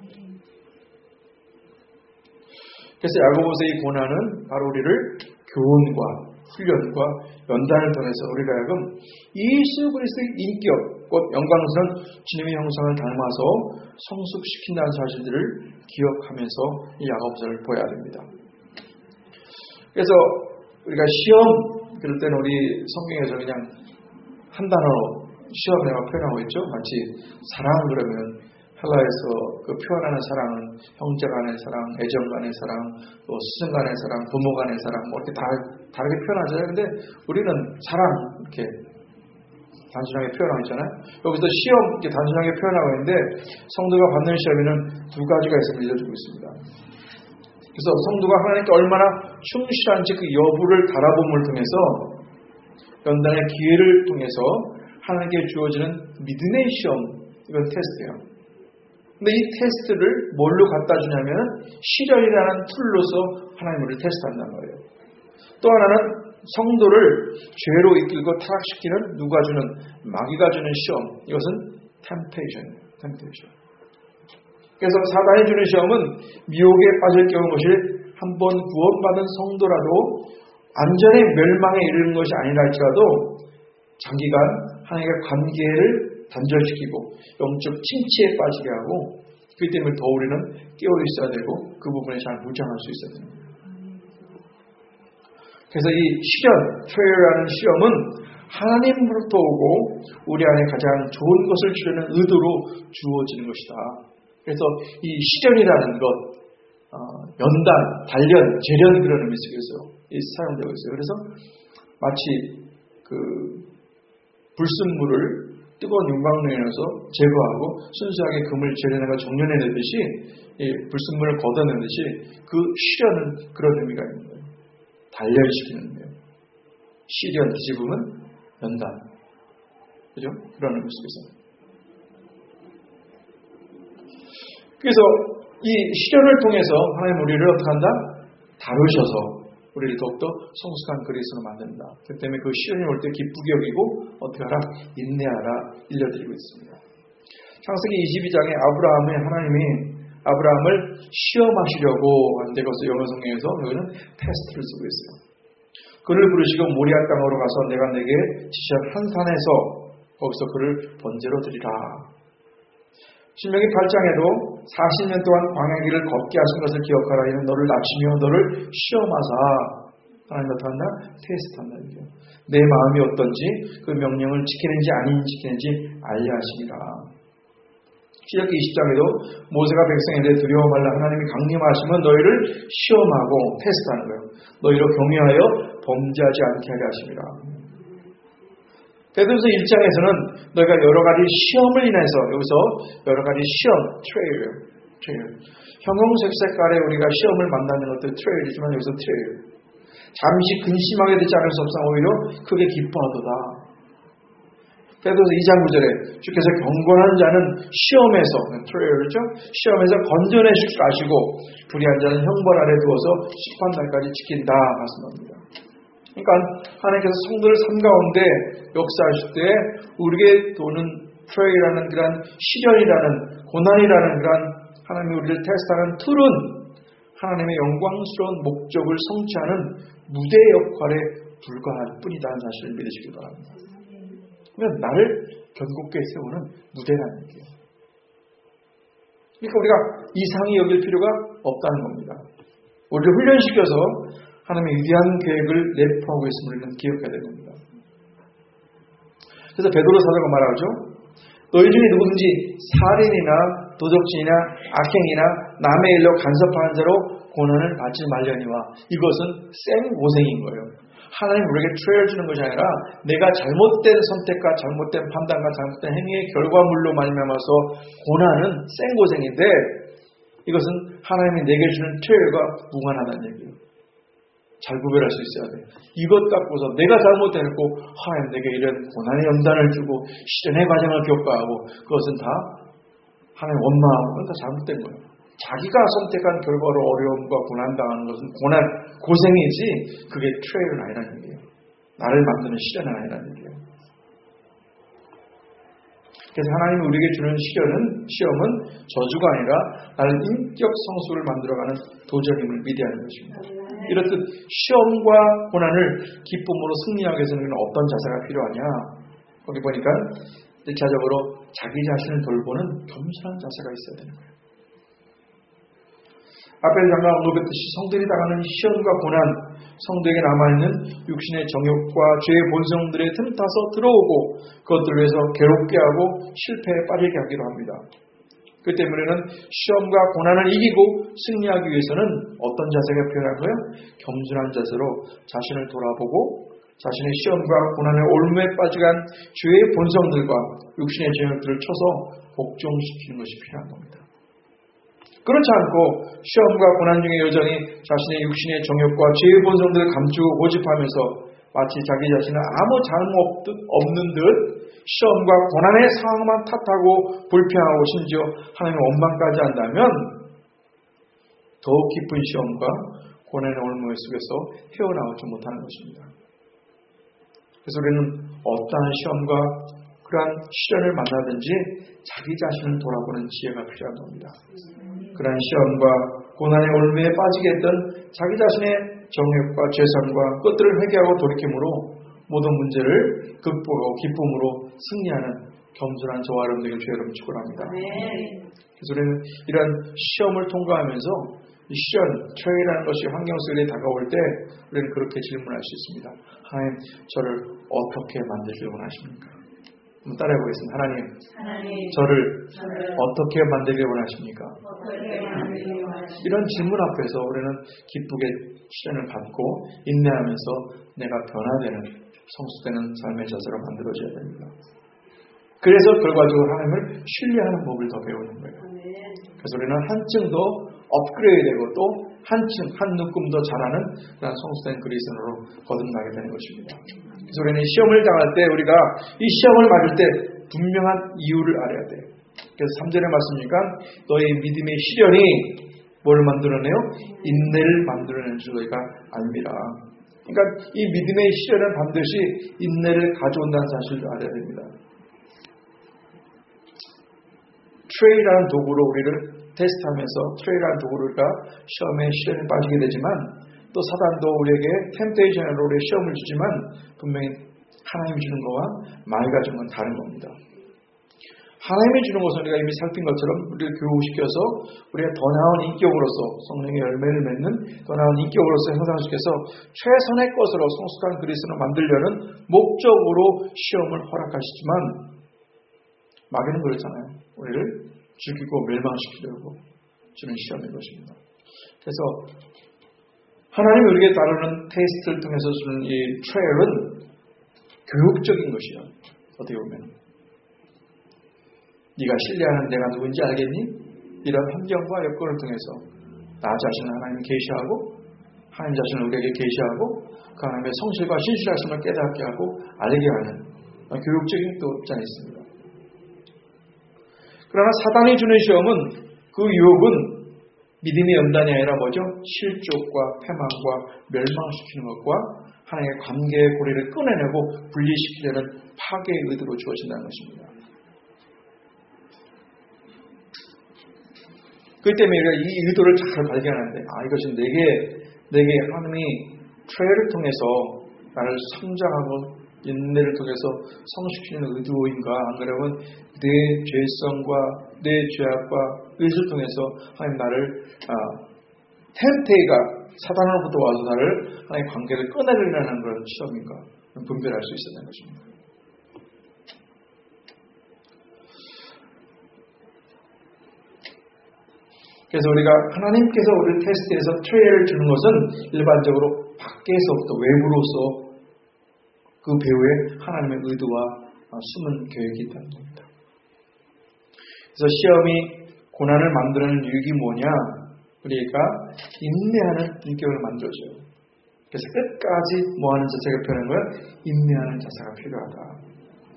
그래서 야고보서의 이 고난은 바로 우리를 교훈과 훈련과 연단을 통해서 우리가 하여금 예수 그리스도의 인격, 곧 영광스러운 주님의 형상을 닮아서 성숙시킨다는 사실들을 기억하면서 이 야고보서를 보아야 됩니다. 그래서 우리가 시험 그럴 때는 우리 성경에서 그냥 한 단어로 시험이라고 표현하고 있죠. 마치 사랑 그러면 헬라에서 그 표현하는 사랑은 형제 간의 사랑, 애정 간의 사랑, 또 스승 간의 사랑, 부모 간의 사랑, 뭐 이렇게 다 다르게 표현하잖아요. 근데 우리는 사랑 이렇게 단순하게 표현하고 있잖아요. 여기서 시험 이렇게 단순하게 표현하고 있는데 성도가 받는 시험에는 두 가지가 있음을 알려주고 있습니다. 그래서 성도가 하나님께 얼마나 충실한지 그 여부를 달아봄을 통해서 연단의 기회를 통해서 하나님께 주어지는 믿음의 시험, 이건 테스트예요. 근데 이 테스트를 뭘로 갖다 주냐면 시련이라는 툴로서 하나님 우리를 테스트한단 말이에요. 또 하나는 성도를 죄로 이끌고 타락시키는 누가 주는 마귀가 주는 시험, 이것은 temptation, temptation. 그래서 사단이 주는 시험은 미혹에 빠질 경우 것이 한 번 구원받은 성도라도 완전히 멸망에 이르는 것이 아니라 할지라도 장기간 하나님과 관계를 단절시키고 영적 침체에 빠지게 하고 그렇기 때문에 더 우리는 깨어 있어야 되고 그 부분에 잘 무장할 수 있어야 됩니다. 그래서 이 시련, 트레이얼이라는 시험은 하나님으로부터 오고 우리 안에 가장 좋은 것을 주려는 의도로 주어지는 것이다. 그래서 이 시련이라는 것, 어, 연단, 단련, 재련 그런 의미 속에서 사용되고 있어요. 그래서 마치 그 불순물을 뜨거운 윤광로에 넣어서 제거하고 순수하게 금을 재련해가 정련해내듯이 이 불순물을 걷어내듯이 그 시련은 그런 의미가 있는 거예요. 단련시키는 거예요. 시련 뒤집으면 연단. 그죠? 그런 의미 속에서. 그래서 이 시련을 통해서 하나님 우리를 어떻게 한다? 다루셔서 우리를 더욱더 성숙한 그리스도로 만든다. 그 때문에 그 시련이 올 때 기쁘게 여기고 어떻게 하라? 인내하라 일러드리고 있습니다. 창세기 이십이 장에 아브라함의 하나님이 아브라함을 시험하시려고 하는데 그것을 영어 성경에서 여기는 테스트를 쓰고 있어요. 그를 부르시고 모리아 땅으로 가서 내가 내게 지시한 한 산에서 거기서 그를 번제로 드리라. 신명기 팔 장에도 사십 년 동안 광야 길을 걷게 하신 것을 기억하라. 이는 너를 낮추며 너를 시험하사 하나님 나타난다? 테스트한다. 내 마음이 어떤지 그 명령을 지키는지 아닌지 지키는지 알려 하시니라. 시작기 이십 장에도 모세가 백성에 대해 두려워 말라. 하나님이 강림하시면 너희를 시험하고 테스트하는 거예요. 너희로 경외하여 범죄하지 않게 하려 하십니다. 베드로서 일 장에서는 너희가 여러 가지 시험을 인해서, 여기서 여러 가지 시험, 트레일, 트레일. 형형색 색깔에 우리가 시험을 만나는 것도 트레일이지만 여기서 트레일. 잠시 근심하게 되지 않을 수 없어 오히려 크게 기뻐하도다. 베드로서 이 장 구 절에 주께서 경건한 자는 시험에서, 트레일이죠? 시험에서 건져내 줄 줄 아시고 불의한 자는 형벌 아래 두어서 심판날까지 지킨다 말씀합니다. 그러니까 하나님께서 성도를 삶 가운데 역사하실 때 우리에게 도는 프레이라는 그런 시련이라는 고난이라는 그런 하나님이 우리를 테스트하는 툴은 하나님의 영광스러운 목적을 성취하는 무대 역할에 불과할 뿐이라는 사실을 믿으시기 바랍니다. 그러면 나를 견고하게 세우는 무대라는 얘기예요. 그러니까 우리가 이상히 여길 필요가 없다는 겁니다. 우리를 훈련시켜서 하나님의 위대한 계획을 내포하고 있음을 우리는 기억해야 됩니다. 그래서 베드로 사도가 말하죠. 너희 중에 누구든지 살인이나 도적질이나 악행이나 남의 일로 간섭하는 자로 고난을 받지 말려니와 이것은 생고생인 거예요. 하나님 우리에게 트레일 주는 것이 아니라 내가 잘못된 선택과 잘못된 판단과 잘못된 행위의 결과물로 말미암아서 고난은 생고생인데 이것은 하나님이 내게 주는 트레일과 무관하다는 얘기예요. 잘 구별할 수 있어야 돼. 이것 갖고서 내가 잘못해놓고 하나님 내게 이런 고난의 연단을 주고 시련의 과정을 겪어하고 그것은 다 하나님 원망하고 그건 다 잘못된 거예요. 자기가 선택한 결과로 어려움과 고난당하는 것은 고난, 고생이지 그게 트레일은 아니라는 얘기예요. 나를 만드는 시련은 아니라는 얘기예요. 그래서 하나님이 우리에게 주는 시련은, 시험은 저주가 아니라 나를 인격 성수를 만들어가는 도전임을 믿어야 하는 것입니다. 이렇듯 시험과 고난을 기쁨으로 승리하기 위해서는 어떤 자세가 필요하냐? 거기 보니까 일 차적으로 자기 자신을 돌보는 겸손한 자세가 있어야 되는 거예요. 앞에 잠깐 언급했듯이 성들이 당하는 시험과 고난, 성도에게 남아있는 육신의 정욕과 죄의 본성들에 틈타서 들어오고 그것들을 위해서 괴롭게 하고 실패에 빠지게 하기도 합니다. 그 때문에는 시험과 고난을 이기고 승리하기 위해서는 어떤 자세가 필요하고요? 겸손한 자세로 자신을 돌아보고 자신의 시험과 고난의 올무에 빠져간 죄의 본성들과 육신의 정욕들을 쳐서 복종시키는 것이 필요한 겁니다. 그렇지 않고 시험과 고난 중에 여전히 자신의 육신의 정욕과 죄의 본성들을 감추고 고집하면서 마치 자기 자신은 아무 잘못 없는 듯 시험과 고난의 상황만 탓하고 불평하고 심지어 하나님의 원망까지 한다면 더욱 깊은 시험과 고난의 올무 속에서 헤어나오지 못하는 것입니다. 그래서 우리는 어떠한 시험과 그러한 시련을 만나든지 자기 자신을 돌아보는 지혜가 필요한 겁니다. 그러한 시험과 고난의 올무에 빠지게 했던 자기 자신의 정욕과 죄성과 것들을 회개하고 돌이킴으로 모든 문제를 극복하고 기쁨으로 승리하는 겸손한 저와 여러분들에게 주의 여러분 축원합니다. 그래서 우리는 이런 시험을 통과하면서 이 시련, 트레이라는 것이 환경 속에 다가올 때 우리는 그렇게 질문할 수 있습니다. 하나님, 저를 어떻게 만들길 원하십니까? 한번 따라해 보겠습니다. 하나님, 하나님 저를, 저를 어떻게 만들길 원하십니까? 어떻게 만들길 원하십니까? 이런 질문 앞에서 우리는 기쁘게 시련을 받고 인내하면서 내가 변화되는 성숙되는 삶의 자세로 만들어져야 됩니다. 그래서 결과적으로 하나님을 신뢰하는 법을 더 배우는 거예요. 그래서 우리는 한층 더 업그레이드 되고 또 한층, 한 눈금 더 잘하는 그런 성숙된 그리스도인으로 거듭나게 되는 것입니다. 그래서 우리는 시험을 당할 때 우리가 이 시험을 맞을 때 분명한 이유를 알아야 돼요. 그래서 삼 절에 말씀이니까 너의 믿음의 시련이 뭘 만들어내요? 인내를 만들어내는 줄 너희가 압니다. 그러니까 이 믿음의 시련은 반드시 인내를 가져온다는 사실을 알아야 됩니다. 트레이라는 도구로 우리를 테스트하면서 트레이라는 도구로 우리가 시험에 시련에 빠지게 되지만 또 사단도 우리에게 템테이션으로 우리의 시험을 주지만 분명히 하나님이 주는 것과 마귀가 주는 건 다른 겁니다. 하나님이 주는 것은 우리가 이미 살핀 것처럼 우리를 교육시켜서 우리가 더 나은 인격으로서 성령의 열매를 맺는 더 나은 인격으로서 형성시켜서 최선의 것으로 성숙한 그리스도를 만들려는 목적으로 시험을 허락하시지만 마귀는 그렇잖아요. 우리를 죽이고 멸망시키려고 주는 시험인 것입니다. 그래서 하나님이 우리에게 다루는 테스트를 통해서 주는 이 트라이얼은 교육적인 것이야. 어떻게 보면 네가 신뢰하는 내가 누군지 알겠니? 이런 환경과 여건을 통해서 나 자신을 하나님이 계시하고 하나님 자신을 우리에게 계시하고 그 하나님의 성실과 신실하심을 깨닫게 하고 알게 하는 교육적인 또 입장이 있습니다. 그러나 사단이 주는 시험은 그 유혹은 믿음의 연단이 아니라 뭐죠? 실족과 패망과 멸망시키는 것과 하나님의 관계의 고리를 끊어내고 분리시키려는 파괴의 의도로 주어진다는 것입니다. 그 때문에 우리가 이 의도를 잘 발견하는데 아 이것은 내게 내게 하나님이 트레이를 통해서 나를 성장하고 인내를 통해서 성숙시키는 의도인가 안 그러면 내 죄성과 내 죄악과 의지를 통해서 하나님 나를 아, 템테이가 사단으로부터 와서 나를 하나님 관계를 끊어내려는 그런 시험인가 분별할 수 있었던 것입니다. 그래서 우리가 하나님께서 우리를 테스트해서 트레이를 주는 것은 일반적으로 밖에서부터 외부로서 그 배후에 하나님의 의도와 숨은 계획이 있다는 겁니다. 그래서 시험이 고난을 만드는 유익이 뭐냐? 우리가 인내하는 인격을 만들어줘요. 그래서 끝까지 뭐하는 자세가 필요한 거야? 인내하는 자세가 필요하다.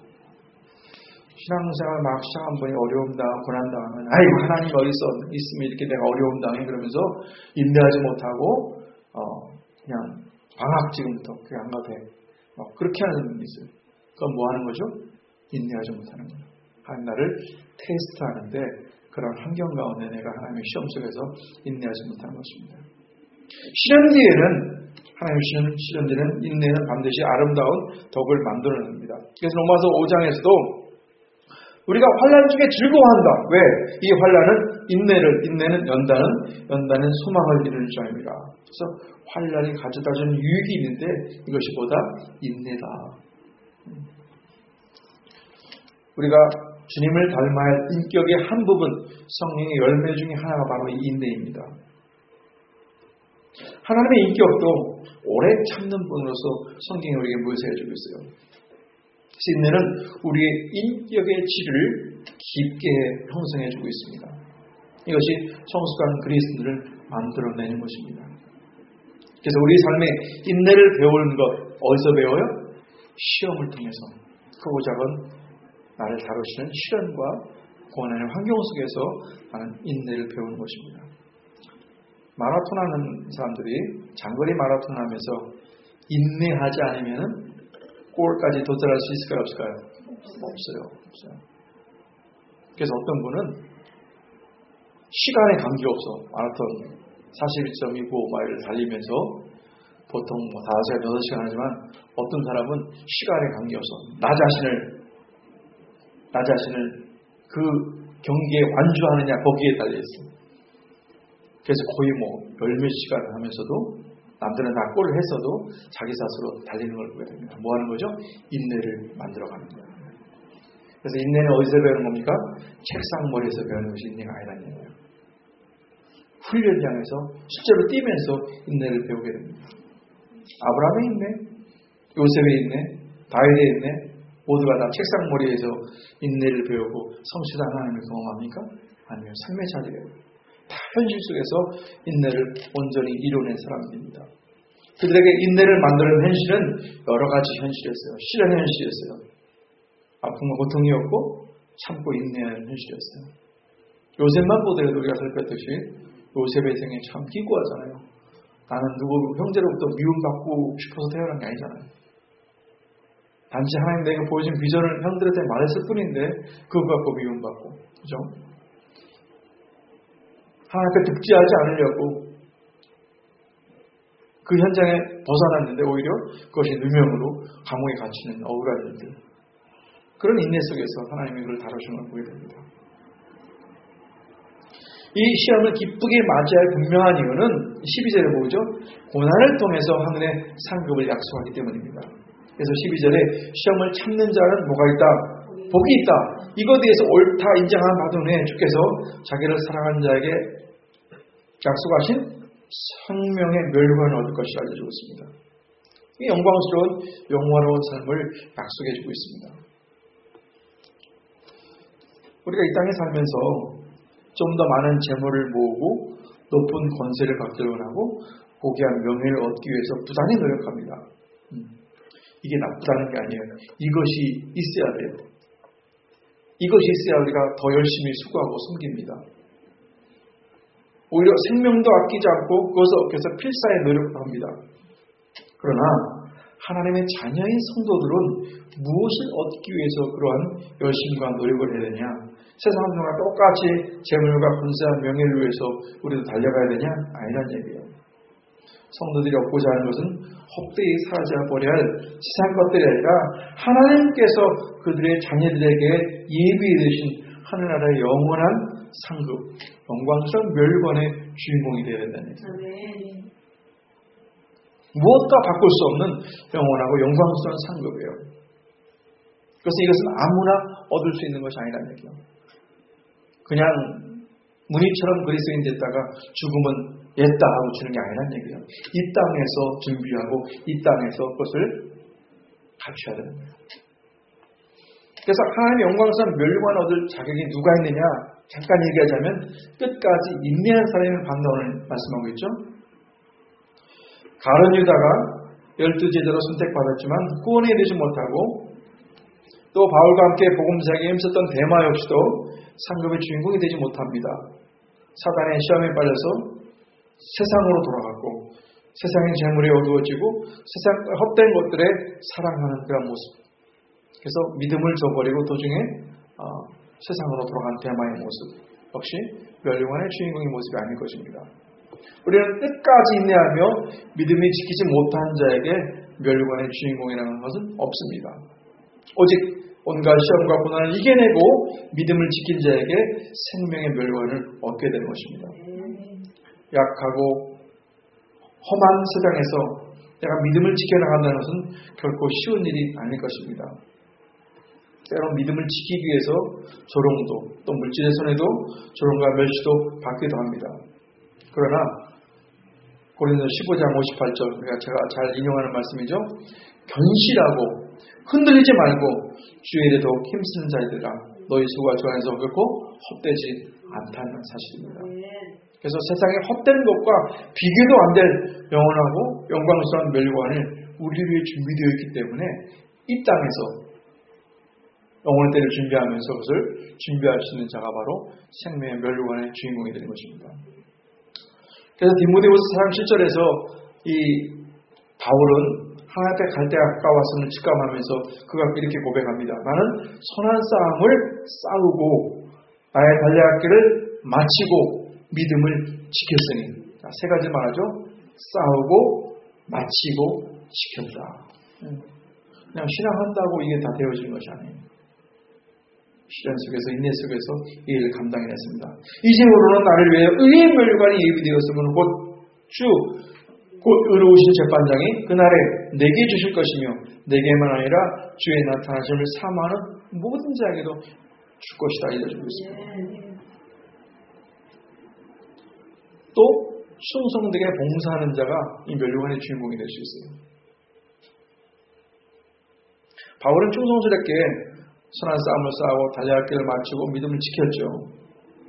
신앙생활 막 시작한 분이 어려움 당하고 고난 당하면 아이고 하나님 어디서 있으면 이렇게 내가 어려움 당해 그러면서 인내하지 못하고 어 그냥 방학 지금부터 그게 안 가도 돼. 어, 그렇게 하는 분이 있어요. 그건 뭐 하는 거죠? 인내하지 못하는 거예요. 하나님 나를 테스트하는데 그런 환경 가운데 내가 하나님의 시험 속에서 인내하지 못하는 것입니다. 시련 뒤에는 하나님 주시는 시련 뒤에는 인내는 반드시 아름다운 덕을 만들어냅니다. 그래서 로마서 오 장에서도 우리가 환난 중에 즐거워한다. 왜? 이 환난은 인내를, 인내는 연단은, 연단은 소망을 이루는 점입니다. 그래서 환난이 가져다주는 유익이 있는데 이것이 보다 인내다. 우리가 주님을 닮아야 할 인격의 한 부분, 성령의 열매 중에 하나가 바로 이 인내입니다. 하나님의 인격도 오래 참는 분으로서 성경이 우리에게 묘사해주고 있어요. 인내는 우리의 인격의 질을 깊게 형성해주고 있습니다. 이것이 성숙한 그리스도를 만들어내는 것입니다. 그래서 우리 삶에 인내를 배우는 것 어디서 배워요? 시험을 통해서. 크고 작은 나를 다루시는 시련과 고난의 환경 속에서 나는 인내를 배우는 것입니다. 마라톤 하는 사람들이 장거리 마라톤 하면서 인내하지 않으면 골까지 도달할 수 있을까요? 없을까요? 없어요. 없어요. 그래서 어떤 분은 시간에 관계없어 마라톤 사십일 점 이구 마일을 달리면서 보통 뭐 다섯 시간, 여섯 시간 하지만 어떤 사람은 시간에 관계없어 나 자신을 나 자신을 그 경기에 완주하느냐 거기에 달려있어. 그래서 거의 뭐 열 몇 시간을 하면서도 남들은 다 골을 했어도 자기 스스로 달리는 걸 보게 됩니다. 뭐 하는 거죠? 인내를 만들어가는 거예요. 그래서 인내는 어디서 배우는 겁니까? 책상머리에서 배우는 것이 인내가 아니라는 얘기예요. 훈련장에서 실제로 뛰면서 인내를 배우게 됩니다. 아브라함의 인내, 요셉의 인내, 다윗의 인내 모두가 다 책상머리에서 인내를 배우고 성실한 하나님을 경험합니까? 아니면 삶의 자리에 다 현실 속에서 인내를 온전히 이뤄낸 사람들입니다. 그들에게 인내를 만드는 현실은 여러 가지 현실이었어요. 실현 현실이었어요. 아픔과 고통이었고 참고 인내하는 현실이었어요. 요셉만 보더라도 우리가 살폈듯이 요셉의 생애 참 기구하잖아요. 나는 누구 형제로부터 미움받고 싶어서 태어난 게 아니잖아요. 단지 하나님 내가 보여준 비전을 형들한테 말했을 뿐인데 그거 갖고 미움받고 그죠? 하나님 앞에 득지하지 않으려고 그 현장에 벗어났는데 오히려 그것이 누명으로 감옥에 갇히는 억울한 일들. 그런 인내 속에서 하나님이 그를 다루시는 걸 보게 됩니다. 이 시험을 기쁘게 맞이할 분명한 이유는 십이 절에 보죠. 고난을 통해서 하늘의 상급을 약속하기 때문입니다. 그래서 십이 절에 시험을 참는 자는 뭐가 있다? 복이 있다. 이것에 대해서 옳다 인정한 받은 후에 주께서 자기를 사랑하는 자에게 약속하신 생명의 멸관을 얻을 것이라 알려주고 있습니다. 이 영광스러운 영화로운 삶을 약속해주고 있습니다. 우리가 이 땅에 살면서 좀 더 많은 재물을 모으고 높은 권세를 갖기를 원하고 고귀한 명예를 얻기 위해서 부단히 노력합니다. 음. 이게 나쁘다는 게 아니에요. 이것이 있어야 돼요. 이것이 있어야 우리가 더 열심히 수고하고 섬깁니다. 오히려 생명도 아끼지 않고 그것을 얻기 위해서 필사에 노력을 합니다. 그러나 하나님의 자녀인 성도들은 무엇을 얻기 위해서 그러한 열심과 노력을 해야 되냐? 세상 사람들과 똑같이 재물과 권세와 명예를 위해서 우리도 달려가야 되냐? 아니란 얘기예요. 성도들이 얻고자 하는 것은 헛되이 사라져버려야 할 세상 것들이 아니라 하나님께서 그들의 자녀들에게 예비해 두신 하늘나라의 영원한 상급, 영광스러운 멸관의 주인공이 되어야 된다는 얘기예요. 무엇과 바꿀 수 없는 영원하고 영광스러운 상급이에요. 그래서 이것은 아무나 얻을 수 있는 것이 아니라는 얘기예요. 그냥 무늬처럼 그리스도인 됐다가 죽으면 옛다 하고 주는 게 아니라는 얘기예요. 이 땅에서 준비하고 이 땅에서 그것을 갖춰야 되는 거예요. 그래서 하나님의 영광스러운 멸관을 얻을 자격이 누가 있느냐? 잠깐 얘기하자면 끝까지 인내한 사람을 반가워하는 말씀하고 있죠. 가룟 유다가 열두 제자로 선택받았지만 구원에 이르지 못하고 또 바울과 함께 복음사역에 힘썼던 데마 역시도 상급의 주인공이 되지 못합니다. 사단의 시험에 빠져서 세상으로 돌아갔고 세상의 재물이 어두워지고 세상 헛된 것들에 사랑하는 그런 모습. 그래서 믿음을 저버리고 도중에 어, 세상으로 돌아간 데마의 모습 역시 멸류관의 주인공의 모습이 아닐 것입니다. 우리는 끝까지 인내하며 믿음이 지키지 못한 자에게 멸류관의 주인공이라는 것은 없습니다. 오직 온갖 시험과 고난을 이겨내고 믿음을 지킨 자에게 생명의 멸류관을 얻게 되는 것입니다. 약하고 험한 세상에서 내가 믿음을 지켜나간다는 것은 결코 쉬운 일이 아닐 것입니다. 때론 믿음을 지키기 위해서 조롱도 또 물질의 손에도 조롱과 멸시도 받기도 합니다. 그러나 고린도서 십오 장 오십팔 절 우리가 제가 잘 인용하는 말씀이죠. 견실하고 흔들리지 말고 주의 일에 더욱 힘쓰는 자들아 너희 수고가 주 안에서 결코 헛되지 않다는 사실입니다. 그래서 세상의 헛된 것과 비교도 안 될 영원하고 영광스러운 멸류관을 우리를 위해 준비되어 있기 때문에 이 땅에서 영원의 때를 준비하면서 그것을 준비할 수 있는 자가 바로 생명의 멸류관의 주인공이 되는 것입니다. 그래서 디모데후서 사 장 칠 절에서 이 바울은 하나님 앞에 갈 때 가까웠음을 직감하면서 그가 이렇게 고백합니다. 나는 선한 싸움을 싸우고 나의 달려갈 길을 마치고 믿음을 지켰으니. 자, 세 가지 말하죠. 싸우고 마치고 지켰다. 그냥 신앙한다고 이게 다 되어지는 것이 아니에요. 시련 속에서 인내 속에서 이 일을 감당해냈습니다. 이제부로는 나를 위해 의의 멸류관이 예비되었으면 곧 주 곧 의로우신 재판장이 그날에 내게 주실 것이며 내게만 아니라 주의 나타나심을 사모하는 모든 자에게도 줄 것이다 알려주고 있습니다. 또 충성되게 봉사하는 자가 이 멸류관의 주인공이 될 수 있어요. 바울은 충성스럽게 선한 싸움을 싸우고 달려갈 길을 마치고 믿음을 지켰죠.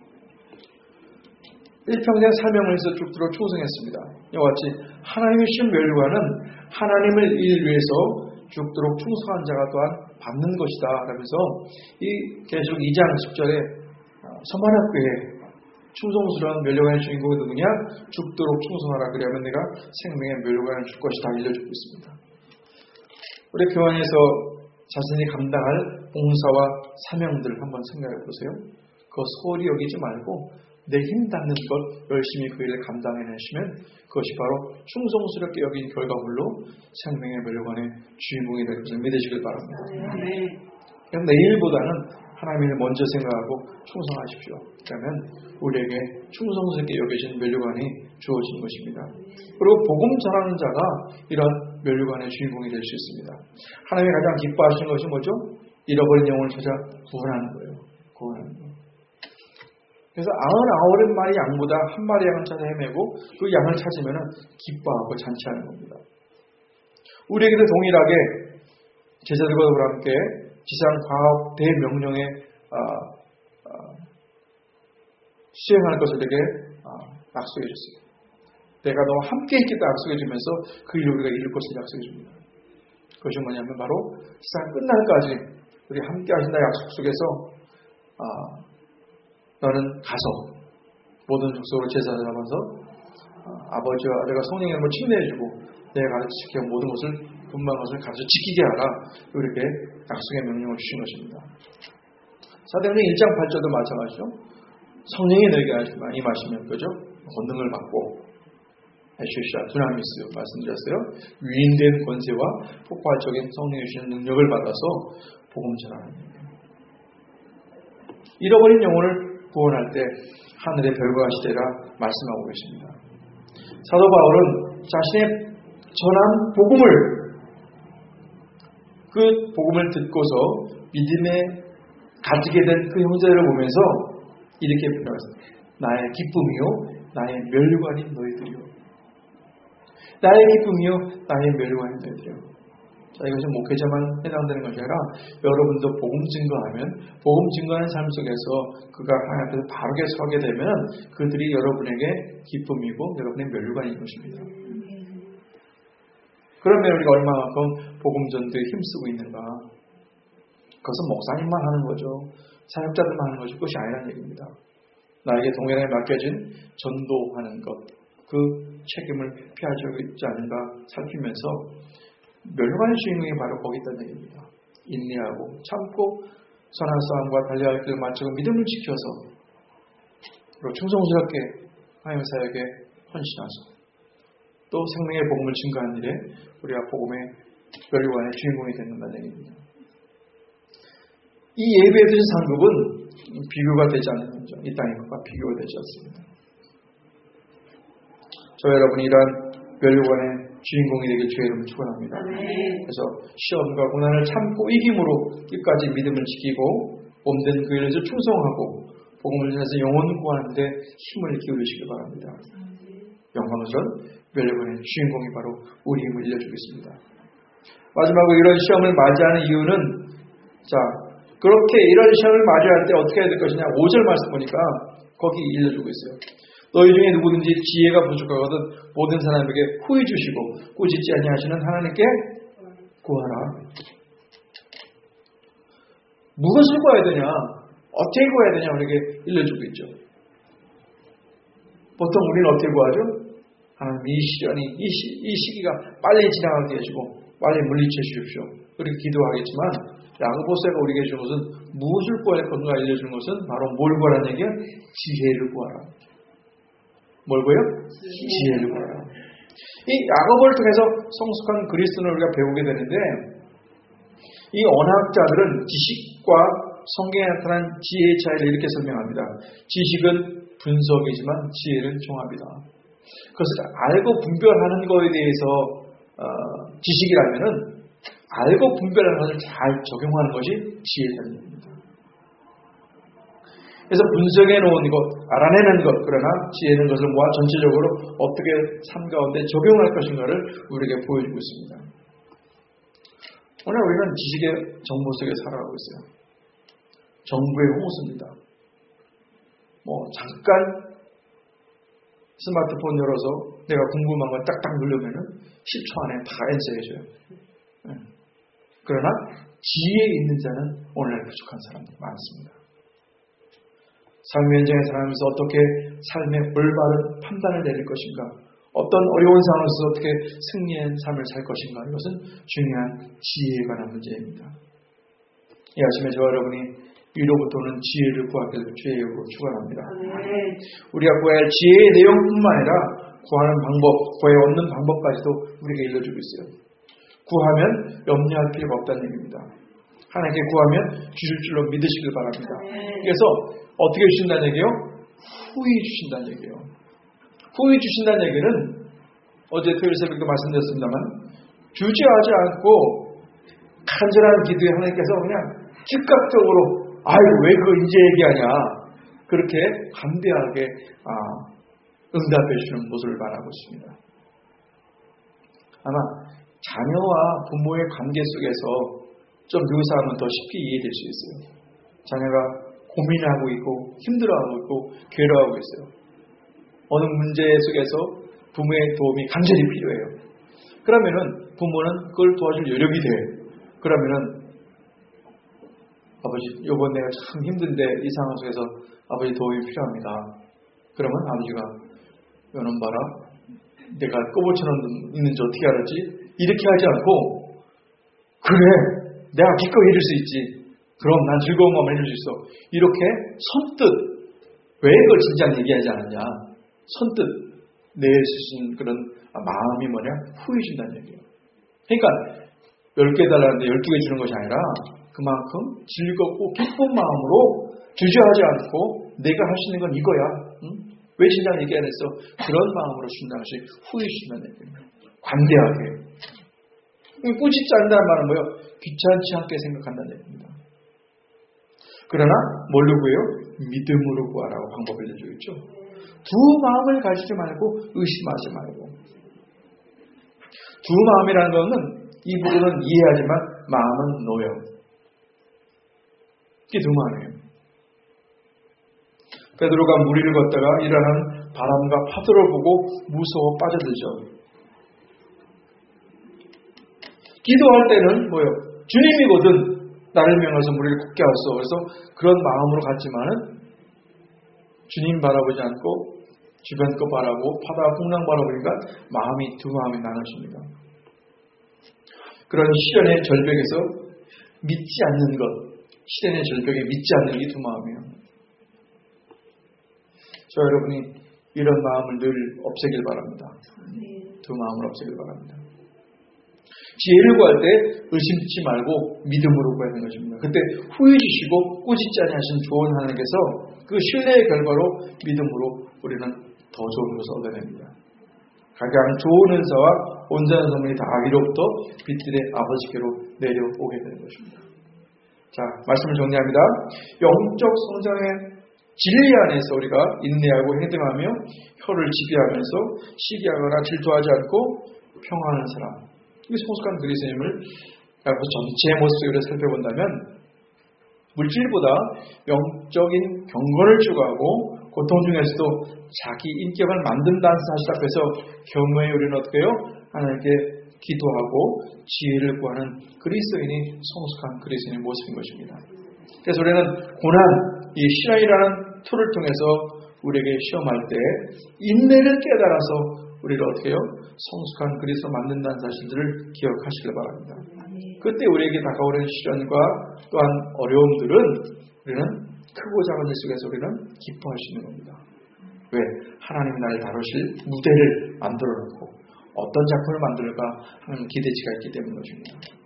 일평생 사명을 해서 죽도록 충성했습니다. 이와 같이 하나님의 신 멸류관은 하나님을 일 위해서 죽도록 충성한 자가 또한 받는 것이다 라면서 이 계시록 이 장 십 절에 서만학교에 충성스러운 멸류관의 주인공이 누구냐? 죽도록 충성하라. 그러면 내가 생명의 멸류관을 줄 것이다 알려주고 있습니다. 우리 교환에서 자신이 감당할 봉사와 사명들을 한번 생각해 보세요. 그거 소홀히 여기지 말고 내 힘 닿는 것 열심히 그 일을 감당해내시면 그것이 바로 충성스럽게 여긴 결과물로 생명의 멸류관의 주인공이 될 것을 믿으시길 바랍니다. 네. 내일보다는 하나님을 먼저 생각하고 충성하십시오. 그러면 우리에게 충성스럽게 여겨진 면류관이 주어진 것입니다. 그리고 복음 전하는 자가 이런 면류관의 주인공이 될 수 있습니다. 하나님이 가장 기뻐하시는 것이 뭐죠? 잃어버린 영혼을 찾아 구원하는 거예요. 구원하는 거예요. 그래서 아흔아홉 마리 양보다 한 마리 양을 찾아 헤매고 그 양을 찾으면 기뻐하고 잔치하는 겁니다. 우리에게도 동일하게 제자들과 함께 지상 과학 대명령에 어, 어, 수행할 것을 내게 어, 약속해 줬어요. 내가 너와 함께 있겠다 약속해 주면서 그 일을 우리가 이룰 것을 약속해 줍니다. 그것이 뭐냐면 바로 세상 끝날까지 우리 함께 하신다 약속 속에서 어, 너는 가서 모든 족속으로 제사를 잡아서 어, 아버지와 아들과 성령의 이름을 칭례해주고 내가 가르치게 모든 것을 분명한 것을 가르쳐 지키게 하라. 이렇게 약속의 명령을 주신 것입니다. 사도행전 일 장 팔 절도 마찬가지죠. 성령이 너에게 임하시면 그죠? 권능을 받고 에슈시아 두나미스 말씀드렸어요. 위인된 권세와 폭발적인 성령이 주시는 능력을 받아서 복음 전하는 거예요. 잃어버린 영혼을 구원할 때 하늘의 별과 시대라 말씀하고 계십니다. 사도 바울은 자신의 전한 복음을 그 복음을 듣고서 믿음에 가지게 된 그 형제들을 보면서 이렇게 표현했습니다. 나의 기쁨이요 나의 면류관인 너희들이요. 나의 기쁨이요 나의 면류관인 너희들이요. 자, 이것은 목회자만 해당되는 것이 아니라 여러분도 복음 증거하면 복음 증거하는 삶 속에서 그가 하나님 앞에서 바르게 서게 되면 그들이 여러분에게 기쁨이고 여러분의 면류관인 것입니다. 그러면 우리가 얼마만큼 복음 전도에 힘쓰고 있는가? 그것은 목사님만 하는 거죠. 사역자들만 하는 것이 그것이 아니라는 얘기입니다. 나에게 동일하게 맡겨진 전도하는 것, 그 책임을 피하지 있지 않은가 살피면서 멸류관의 주인공이 바로 거기 있다는 얘기입니다. 인내하고 참고 선한 싸움과 달려야 할 길을 마치고 믿음을 지켜서 그리고 충성스럽게 하나님의 사역에 헌신하서 또 생명의 복음을 증거하는 일에 우리가 복음의 멸류관의 주인공이 된다는 얘기입니다. 이 예배에 드린 상급은 비교가 되지 않는 거죠. 이 땅의 것과 비교가 되지 않습니다. 저 여러분이 이러한 멸류관의 주인공이 되길 주의 이름으로 축원합니다. 그래서 시험과 고난을 참고 이김으로 끝까지 믿음을 지키고 몸된 그 일에서 충성하고 복음을 전해서 영혼 구하는 데 힘을 기울이시기 바랍니다. 영광스러운 멸류관의 주인공이 바로 우리임을 알려주겠습니다. 마지막으로 이런 시험을 맞이하는 이유는 자 그렇게 이런 시험을 맞이할 때 어떻게 해야 될 것이냐 오 절 말씀 보니까 거기 알려주고 있어요. 너희 중에 누구든지 지혜가 부족하거든 모든 사람에게 후히 주시고 꾸짖지 아니하시는 하나님께 구하라. 무엇을 구해야 되냐 어떻게 구해야 되냐 우리에게 알려주고 있죠. 보통 우리는 어떻게 구하죠? 하나님 이 시련이 이, 시, 이 시기가 빨리 지나가게 해주고 빨리 물리쳐 주십시오. 그렇게 기도하겠지만 야고보서가 우리에게 주는 것은 무엇을 구할 건가 알려주는 것은 바로 뭘 구하라는 얘기야? 지혜를 구하라. 뭘 구해요? 지혜를 구하라. 이 야고보를 통해서 성숙한 그리스도를 우리가 배우게 되는데 이 언학자들은 지식과 성경에 나타난 지혜의 차이를 이렇게 설명합니다. 지식은 분석이지만 지혜는 종합이다. 그것을 알고 분별하는 것에 대해서 어, 지식이라면은 알고 분별하는 것을 잘 적용하는 것이 지혜라는 겁니다. 그래서 분석해 놓은 것, 알아내는 것, 그러나 지혜는 것을 모아 전체적으로 어떻게 삶 가운데 적용할 것인가를 우리에게 보여주고 있습니다. 오늘 우리는 지식의 정보 속에 살아가고 있어요. 정보의 홍수입니다. 뭐 잠깐 스마트폰 열어서 내가 궁금한 걸 딱딱 누르면은 십 초 안에 다 앤서해줘요. 네. 그러나 지혜 있는 자는 오늘날 부족한 사람들이 많습니다. 삶의 현장에 살아가면서 어떻게 삶의 올바른 판단을 내릴 것인가, 어떤 어려운 상황에서 어떻게 승리한 삶을 살 것인가, 이것은 중요한 지혜에 관한 문제입니다. 이 아침에 저와 여러분이 위로부터 오는 지혜를 구하기를 주의 이름으로 축원합니다. 우리가 구해야 할 지혜의 내용뿐만 아니라 구하는 방법, 구해 얻는 방법까지도 우리에게 알려주고 있어요. 구하면 염려할 필요가 없다는 얘기입니다. 하나님께 구하면 주실 줄로 믿으시길 바랍니다. 그래서 어떻게 주신다는 얘기요? 후히 주신다는 얘기예요. 후히 주신다는 얘기는 어제 토요일 새벽도 말씀드렸습니다만 주저하지 않고 간절한 기도에 하나님께서 그냥 즉각적으로 아유 왜 그거 이제 얘기하냐 그렇게 담대하게 아, 응답해 주시는 모습을 바라고 있습니다. 아마 자녀와 부모의 관계 속에서 좀 묘사하면 더 쉽게 이해될 수 있어요. 자녀가 고민하고 있고 힘들어하고 있고 괴로워하고 있어요. 어느 문제 속에서 부모의 도움이 간절히 필요해요. 그러면은 부모는 그걸 도와줄 여력이 돼요. 그러면은 아버지 요번 내가 참 힘든데 이 상황 속에서 아버지 도움이 필요합니다. 그러면 아버지가 여놈 봐라 내가 꼬부처럼 있는지 어떻게 알았지? 이렇게 하지 않고 그래 내가 기꺼이 해줄 수 있지. 그럼 난 즐거운 마음을 해줄 수 있어. 이렇게 선뜻 왜 그걸 진작 얘기하지 않았냐. 선뜻 내주신 그런 마음이 뭐냐? 후회 준다는 얘기예요. 그러니까 열 개 달라는데 열두 개 주는 것이 아니라 그만큼 즐겁고 기쁜 마음으로 주저하지 않고 내가 할 수 있는 건 이거야. 응? 왜 진작 얘기 안 했어? 그런 마음으로 준다는 것이 후회 준다는 얘기예요. 관대하게. 꾸짖지 않는다는 말은 뭐예요? 귀찮지 않게 생각한다는 얘기입니다. 그러나 뭘로 구해요? 믿음으로 구하라고 방법을 알려주고 있죠. 두 마음을 가지지 말고 의심하지 말고. 두 마음이라는 것은 입으로는 이해하지만 마음은 놓여. 이게 두 마음이에요. 베드로가 무리를 걷다가 일어나는 바람과 파도를 보고 무서워 빠져들죠. 기도할 때는 뭐예요? 주님이거든 나를 명하서 무리를 걷게 하소서. 그래서 그런 마음으로 갔지만은 주님 바라보지 않고 주변 거 바라보고 바다 풍랑 바라보니까 마음이 두 마음이 나눠집니다. 그런 시련의 절벽에서 믿지 않는 것, 시련의 절벽에 믿지 않는 게 두 마음이에요. 저 여러분이 이런 마음을 늘 없애길 바랍니다. 두 마음을 없애길 바랍니다. 지혜를 구할 때 의심치 말고 믿음으로 구하는 것입니다. 그때 후회 주시고 꾸짖지 아니하신 좋은 하나님께서 그 신뢰의 결과로 믿음으로 우리는 더 좋은 것을 얻어냅니다. 가장 좋은 은사와 온전한 선물이 다 아기로부터 빛들의 아버지께로 내려오게 되는 것입니다. 자, 말씀을 정리합니다. 영적 성장의 진리 안에서 우리가 인내하고 행동하며 혀를 지배하면서 시기하거나 질투하지 않고 평화하는 사람. 이 성숙한 그리스도인을 전체의 모습으로 살펴본다면 물질보다 영적인 경건을 추구하고 고통 중에서도 자기 인격을 만든다는 사실 앞에서 겸허히 우리는 어떻게 해요? 하나님께 기도하고 지혜를 구하는 그리스도인이 성숙한 그리스도인의 모습인 것입니다. 그래서 우리는 고난, 이 시련이라는 툴을 통해서 우리에게 시험할 때 인내를 깨달아서 우리를 어떻게 해요? 성숙한 그리스도 만든다는 사실들을 기억하시길 바랍니다. 그때 우리에게 다가오는 시련과 또한 어려움들은 우리는 크고 작은 일 속에서 우리는 기뻐할 수 있는 겁니다. 왜? 하나님이 나를 다루실 무대를 만들어 놓고 어떤 작품을 만들까 하는 기대치가 있기 때문인 것입니다.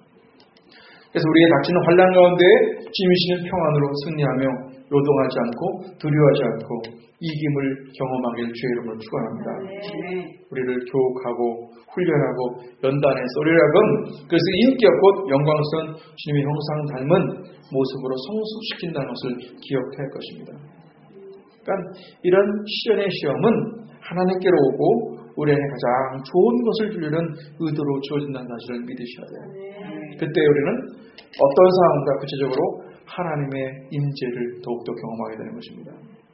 그래서 우리의 닥치는 환난 가운데 주님이시는 평안으로 승리하며 요동하지 않고 두려워하지 않고 이김을 경험하길 주의 이름으로 축원합니다. 우리를 교육하고 훈련하고 연단해서 우리를 하건 그래서 인격 곧 영광스러운 주님의 형상 닮은 모습으로 성숙시킨다는 것을 기억할 것입니다. 그러니까 이런 시련의 시험은 하나님께로 오고 우리에게 가장 좋은 것을 주려는 의도로 주어진다는 사실을 믿으셔야 돼요. 그때 우리는 어떤 상황과 구체적으로 하나님의 임재를 더욱더 경험하게 되는 것입니다.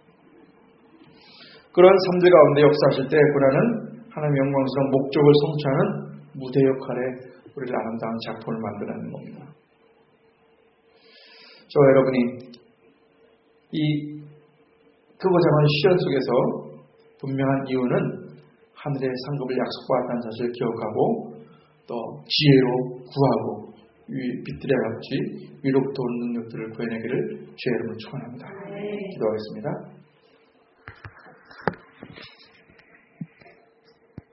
그런 삶들 가운데 역사하실 때 고난은 하나님의 영광스러운 목적을 성취하는 무대 역할에 우리를 아름다운 작품을 만들어내는 겁니다. 저 여러분이 이 크고 작은 시련 속에서 분명한 이유는 하늘의 상급을 약속받았다는 사실을 기억하고 또 지혜로 구하고 빛들의 같이 위로부터 오는 능력들을 구해내기를 주의 이름으로 축원합니다. 기도하겠습니다.